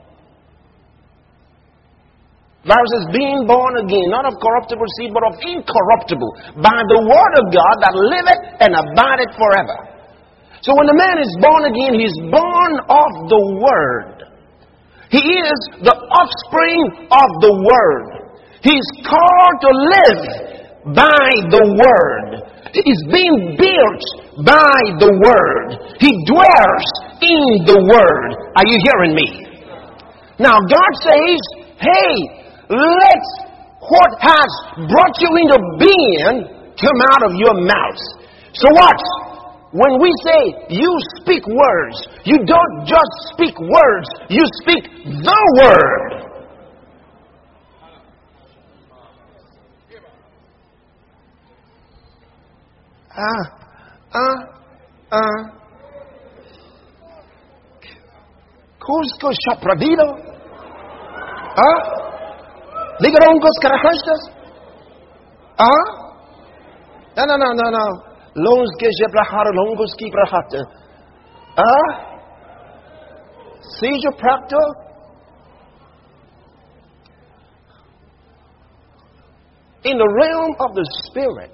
S1: The Bible says, being born again, not of corruptible seed, but of incorruptible, by the Word of God that liveth and abideth forever. So when a man is born again, he is born of the Word. He is the offspring of the Word. He is called to live by the Word. He is being built by the Word. He dwells in the Word. Are you hearing me? Now God says, hey, let what has brought you into being come out of your mouth. So what? When we say you speak words, you don't just speak words, you speak the Word. Ah, ah, ah. Cusco Chapravido. Ah? Ligarongos Carajastas. Ah? No, no, no, no, no. Lonske Jebrahar, Longoski Brahata. Ah? Seizure Practo? In the realm of the Spirit,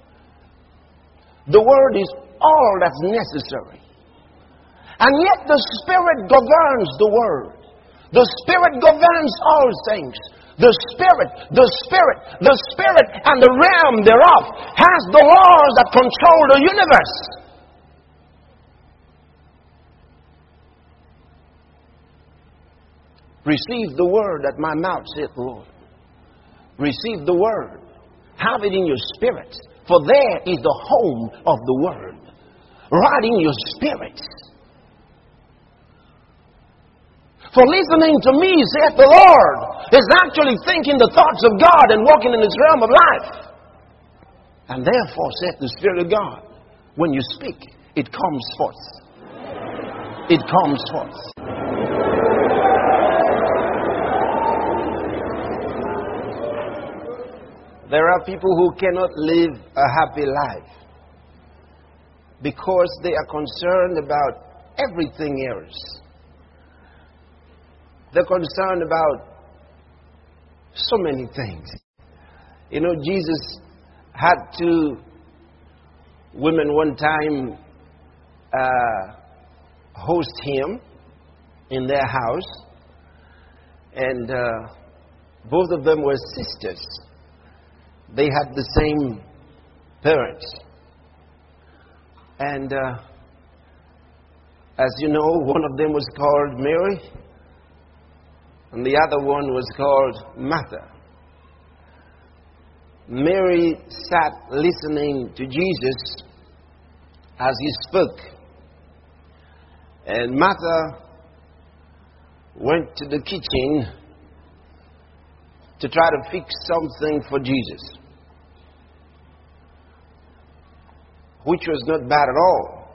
S1: the Word is all that's necessary. And yet the Spirit governs the Word. The Spirit governs all things. The Spirit, the Spirit, the Spirit and the realm thereof has the laws that control the universe. Receive the Word that my mouth saith, Lord. Receive the Word. Have it in your spirit. For there is the home of the Word. Right in your spirit. For listening to me, saith the Lord, is actually thinking the thoughts of God and walking in His realm of life. And therefore, saith the Spirit of God, when you speak, it comes forth. It comes forth. There are people who cannot live a happy life because they are concerned about everything else. They're concerned about so many things. You know, Jesus had two women one time uh, host Him in their house. And uh, both of them were sisters. They had the same parents. And uh, as you know, one of them was called Mary, and the other one was called Martha. Mary sat listening to Jesus as He spoke. And Martha went to the kitchen to try to fix something for Jesus, which was not bad at all.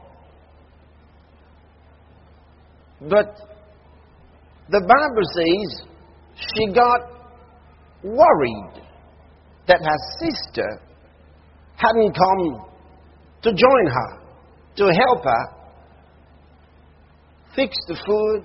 S1: But the Bible says she got worried that her sister hadn't come to join her, to help her fix the food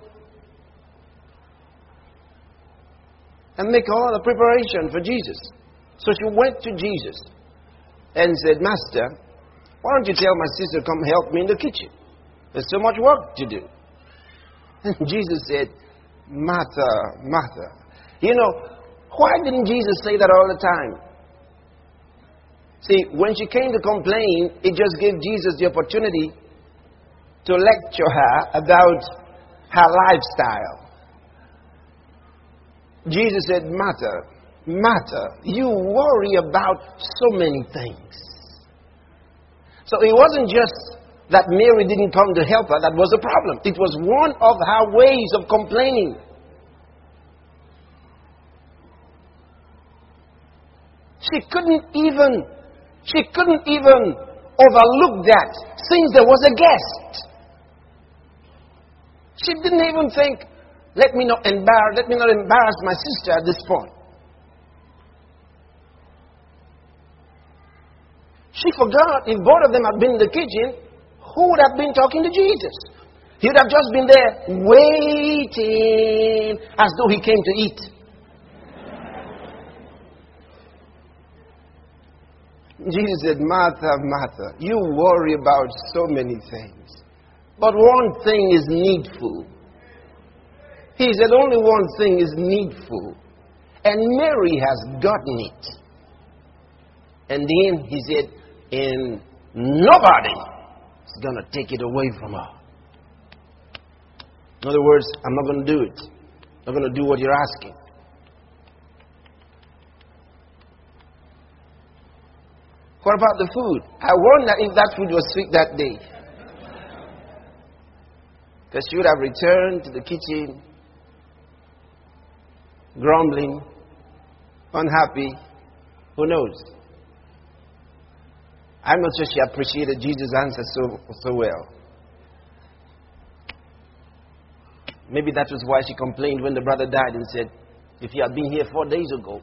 S1: and make all the preparation for Jesus. So she went to Jesus and said, Master, why don't you tell my sister come help me in the kitchen? There's so much work to do. And Jesus said, Martha, Martha. You know, why didn't Jesus say that all the time? See, when she came to complain, it just gave Jesus the opportunity to lecture her about her lifestyle. Jesus said, Martha, Martha, you worry about so many things. So it wasn't just that Mary didn't come to help her that was the problem. It was one of her ways of complaining. She couldn't even, she couldn't even overlook that since there was a guest. She didn't even think, let me not embarrass, let me not embarrass my sister at this point. She forgot if both of them had been in the kitchen, who would have been talking to Jesus? He would have just been there waiting as though He came to eat. Jesus said, Martha, Martha, you worry about so many things, but one thing is needful. He said only one thing is needful, and Mary has gotten it. And then He said, and nobody is going to take it away from her. In other words, I'm not going to do it. I'm not going to do what you're asking. What about the food? I wonder if that food was sweet that day. Because she would have returned to the kitchen grumbling, unhappy, who knows? I'm not sure she appreciated Jesus' answer so, so well. Maybe that was why she complained when the brother died and said, if you had been here four days ago,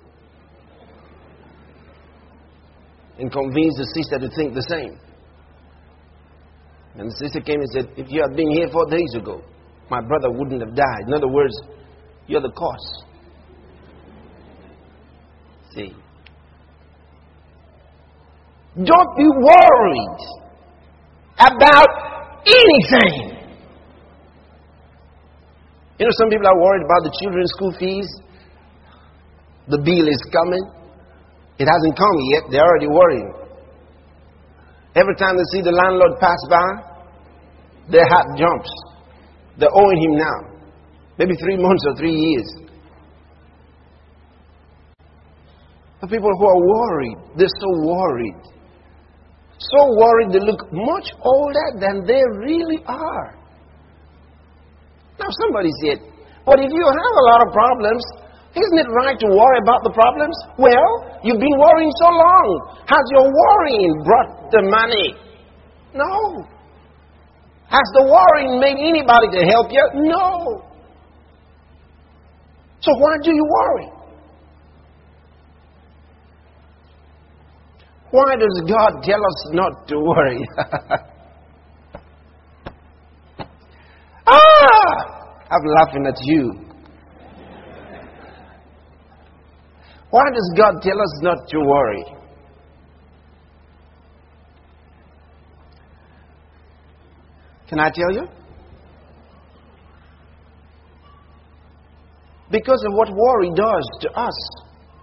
S1: and convinced the sister to think the same. And the sister came and said, if you had been here four days ago, my brother wouldn't have died. In other words, you're the cause. See? Don't be worried about anything. You know, some people are worried about the children's school fees. The bill is coming. It hasn't come yet. They're already worrying. Every time they see the landlord pass by, their heart jumps. They're owing him now. Maybe three months or three years. The people who are worried, they're so worried. So worried they look much older than they really are. Now somebody said, but if you have a lot of problems, isn't it right to worry about the problems? Well, you've been worrying so long. Has your worrying brought the money? No. Has the worrying made anybody to help you? No. So why do you worry? Why does God tell us not to worry? ah! I'm laughing at you. Why does God tell us not to worry? Can I tell you? Because of what worry does to us.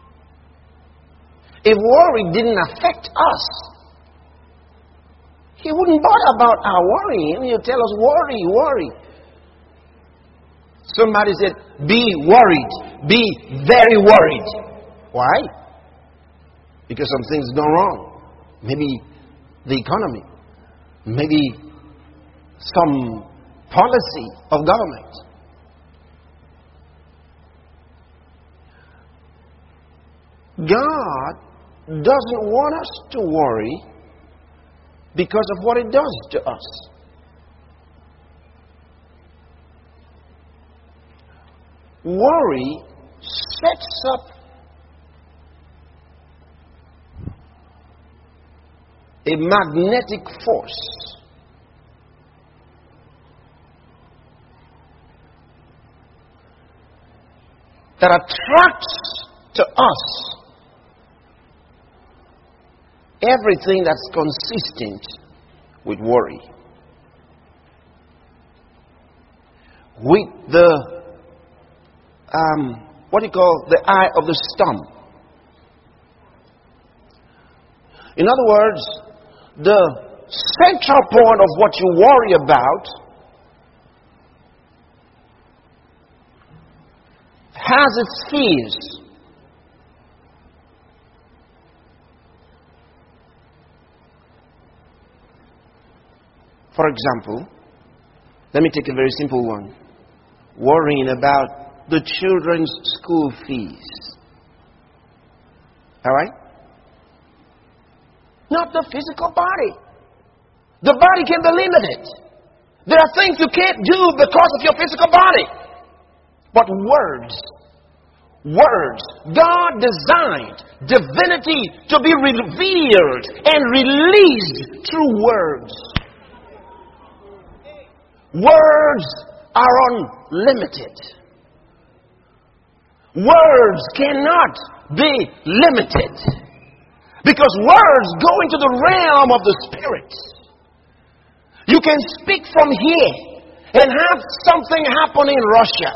S1: If worry didn't affect us, He wouldn't bother about our worrying. He'll tell us, worry, worry. Somebody said, be worried. Be very worried. Why? Because some things go wrong. Maybe the economy. Maybe some policy of government. God doesn't want us to worry because of what it does to us. Worry sets up a magnetic force that attracts to us everything that's consistent with worry. With the, um, what do you call, the eye of the storm. In other words, the central point of what you worry about has its fears. For example, let me take a very simple one. Worrying about the children's school fees. All right? Not the physical body. The body can be limited. There are things you can't do because of your physical body. But words, words, God designed divinity to be revealed and released through words. Words are unlimited. Words cannot be limited. Because words go into the realm of the Spirit. You can speak from here and have something happen in Russia.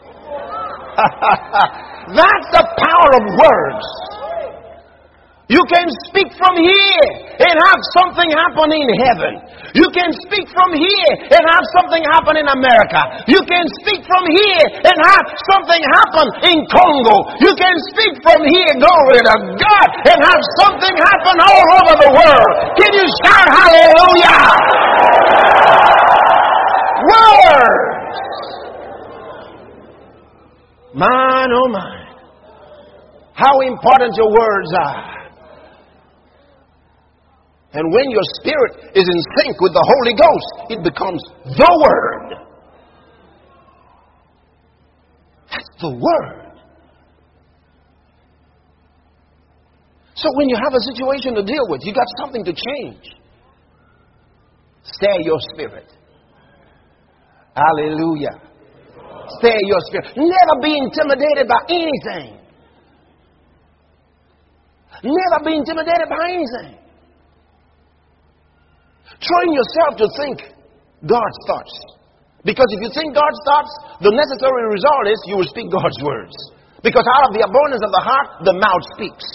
S1: That's the power of words. You can speak from here and have something happen in heaven. You can speak from here and have something happen in America. You can speak from here and have something happen in Congo. You can speak from here, glory to God, and have something happen all over the world. Can you shout hallelujah? Words. Man, oh man. How important your words are. And when your spirit is in sync with the Holy Ghost, it becomes the Word. That's the Word. So when you have a situation to deal with, you got something to change. Stay your spirit. Hallelujah. Stay your spirit. Never be intimidated by anything. Never be intimidated by anything. Train yourself to think God's thoughts. Because if you think God's thoughts, the necessary result is you will speak God's words. Because out of the abundance of the heart, the mouth speaks.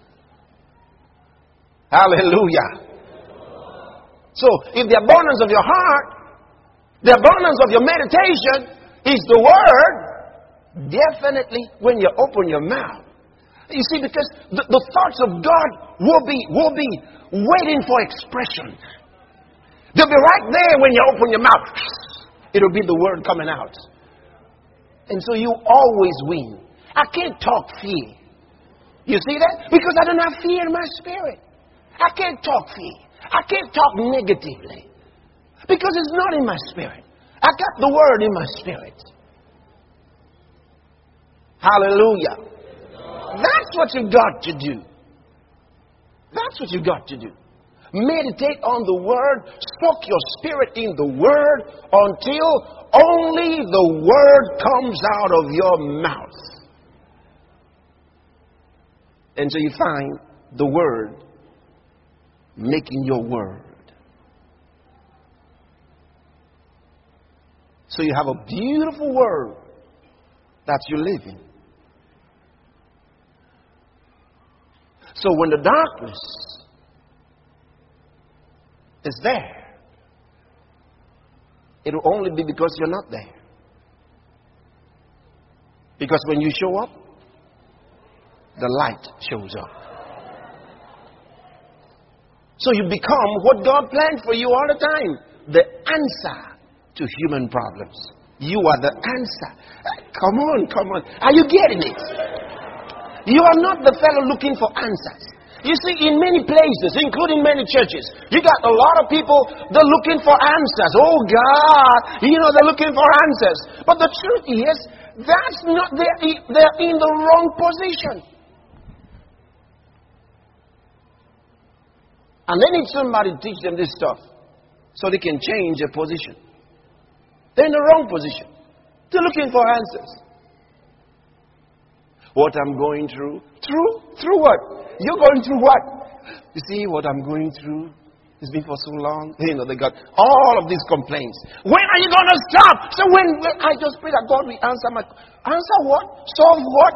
S1: Hallelujah. So, if the abundance of your heart, the abundance of your meditation is the Word, definitely when you open your mouth. You see, because the, the thoughts of God will be, will be waiting for expression. They'll be right there when you open your mouth. It'll be the Word coming out. And so you always win. I can't talk fear. You see that? Because I don't have fear in my spirit. I can't talk fear. I can't talk negatively. Because it's not in my spirit. I got the Word in my spirit. Hallelujah. That's what you've got to do. That's what you've got to do. Meditate on the Word. Soak your spirit in the Word until only the Word comes out of your mouth. And so you find the Word making your word. So you have a beautiful word that you live in. So when the darkness is there, it will only be because you're not there. Because when you show up, the light shows up. So you become what God planned for you all the time. The answer to human problems. You are the answer. Come on, come on. Are you getting it? You are not the fellow looking for answers. You see, in many places, including many churches, you got a lot of people, they're looking for answers. Oh God, you know, they're looking for answers. But the truth is, that's not, they're, they're in the wrong position. And they need somebody to teach them this stuff so they can change their position. They're in the wrong position. They're looking for answers. What I'm going through. Through? Through what? You're going through what? You see, what I'm going through has been for so long. You know, they got all of these complaints. When are you going to stop? So when, when I just pray that God will answer my... Answer what? Solve what?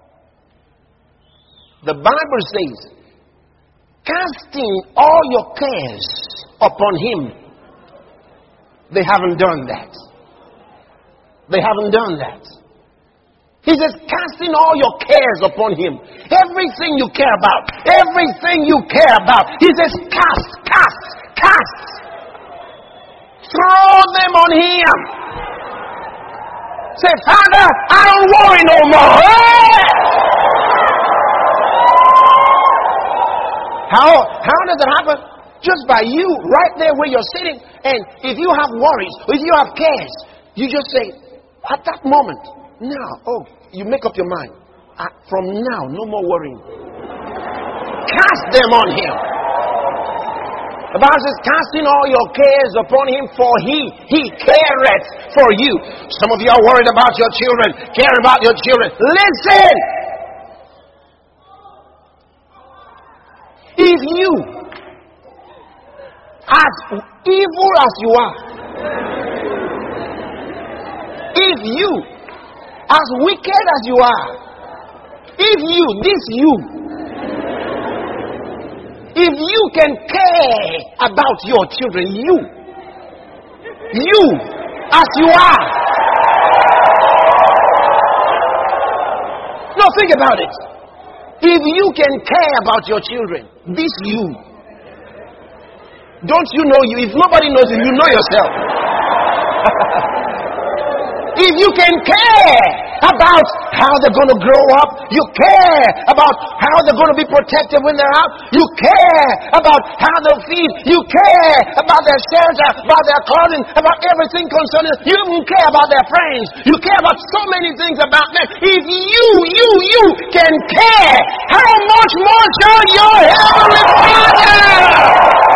S1: The Bible says, casting all your cares upon Him. They haven't done that. They haven't done that. He says, casting all your cares upon Him. Everything you care about. Everything you care about. He says, cast, cast, cast. Throw them on Him. Say, Father, I don't worry no more. Hey! How, how does it happen? Just by you, right there where you're sitting. And if you have worries, if you have cares, you just say, at that moment, now, oh, you make up your mind. Uh, from now, no more worrying. Cast them on Him. The Bible says, casting all your cares upon Him, for He, He careth for you. Some of you are worried about your children, care about your children. Listen! If you, as evil as you are, if you, as wicked as you are, if you, this you, if you can care about your children, you, you, as you are. No, think about it. If you can care about your children, this you. Don't you know you? If nobody knows you, you know yourself. If you can care about how they're going to grow up. You care about how they're going to be protected when they're out. You care about how they'll feed. You care about their shelter, about their clothing, about everything concerning them. You don't care about their friends. You care about so many things about them. If you, you, you can care, how much more shall your Heavenly Father?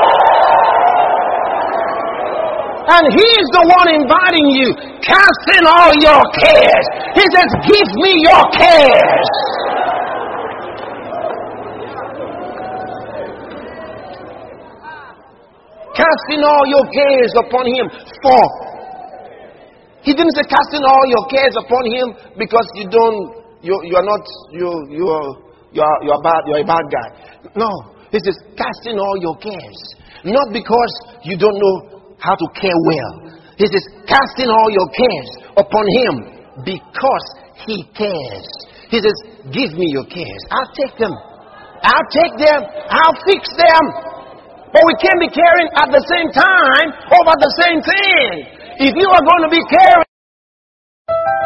S1: And He's the one inviting you. Cast in all your cares. He says, give me your cares. Casting all your cares upon Him. For He didn't say casting all your cares upon Him because you don't, you you are not, you you are you are you are bad, you are a bad guy. No, He says casting all your cares, not because you don't know how to care well. He says casting all your cares upon Him because He cares. He says, give me your cares. I'll take them. I'll take them. I'll fix them. But we can't be caring at the same time over the same thing. If you are going to be caring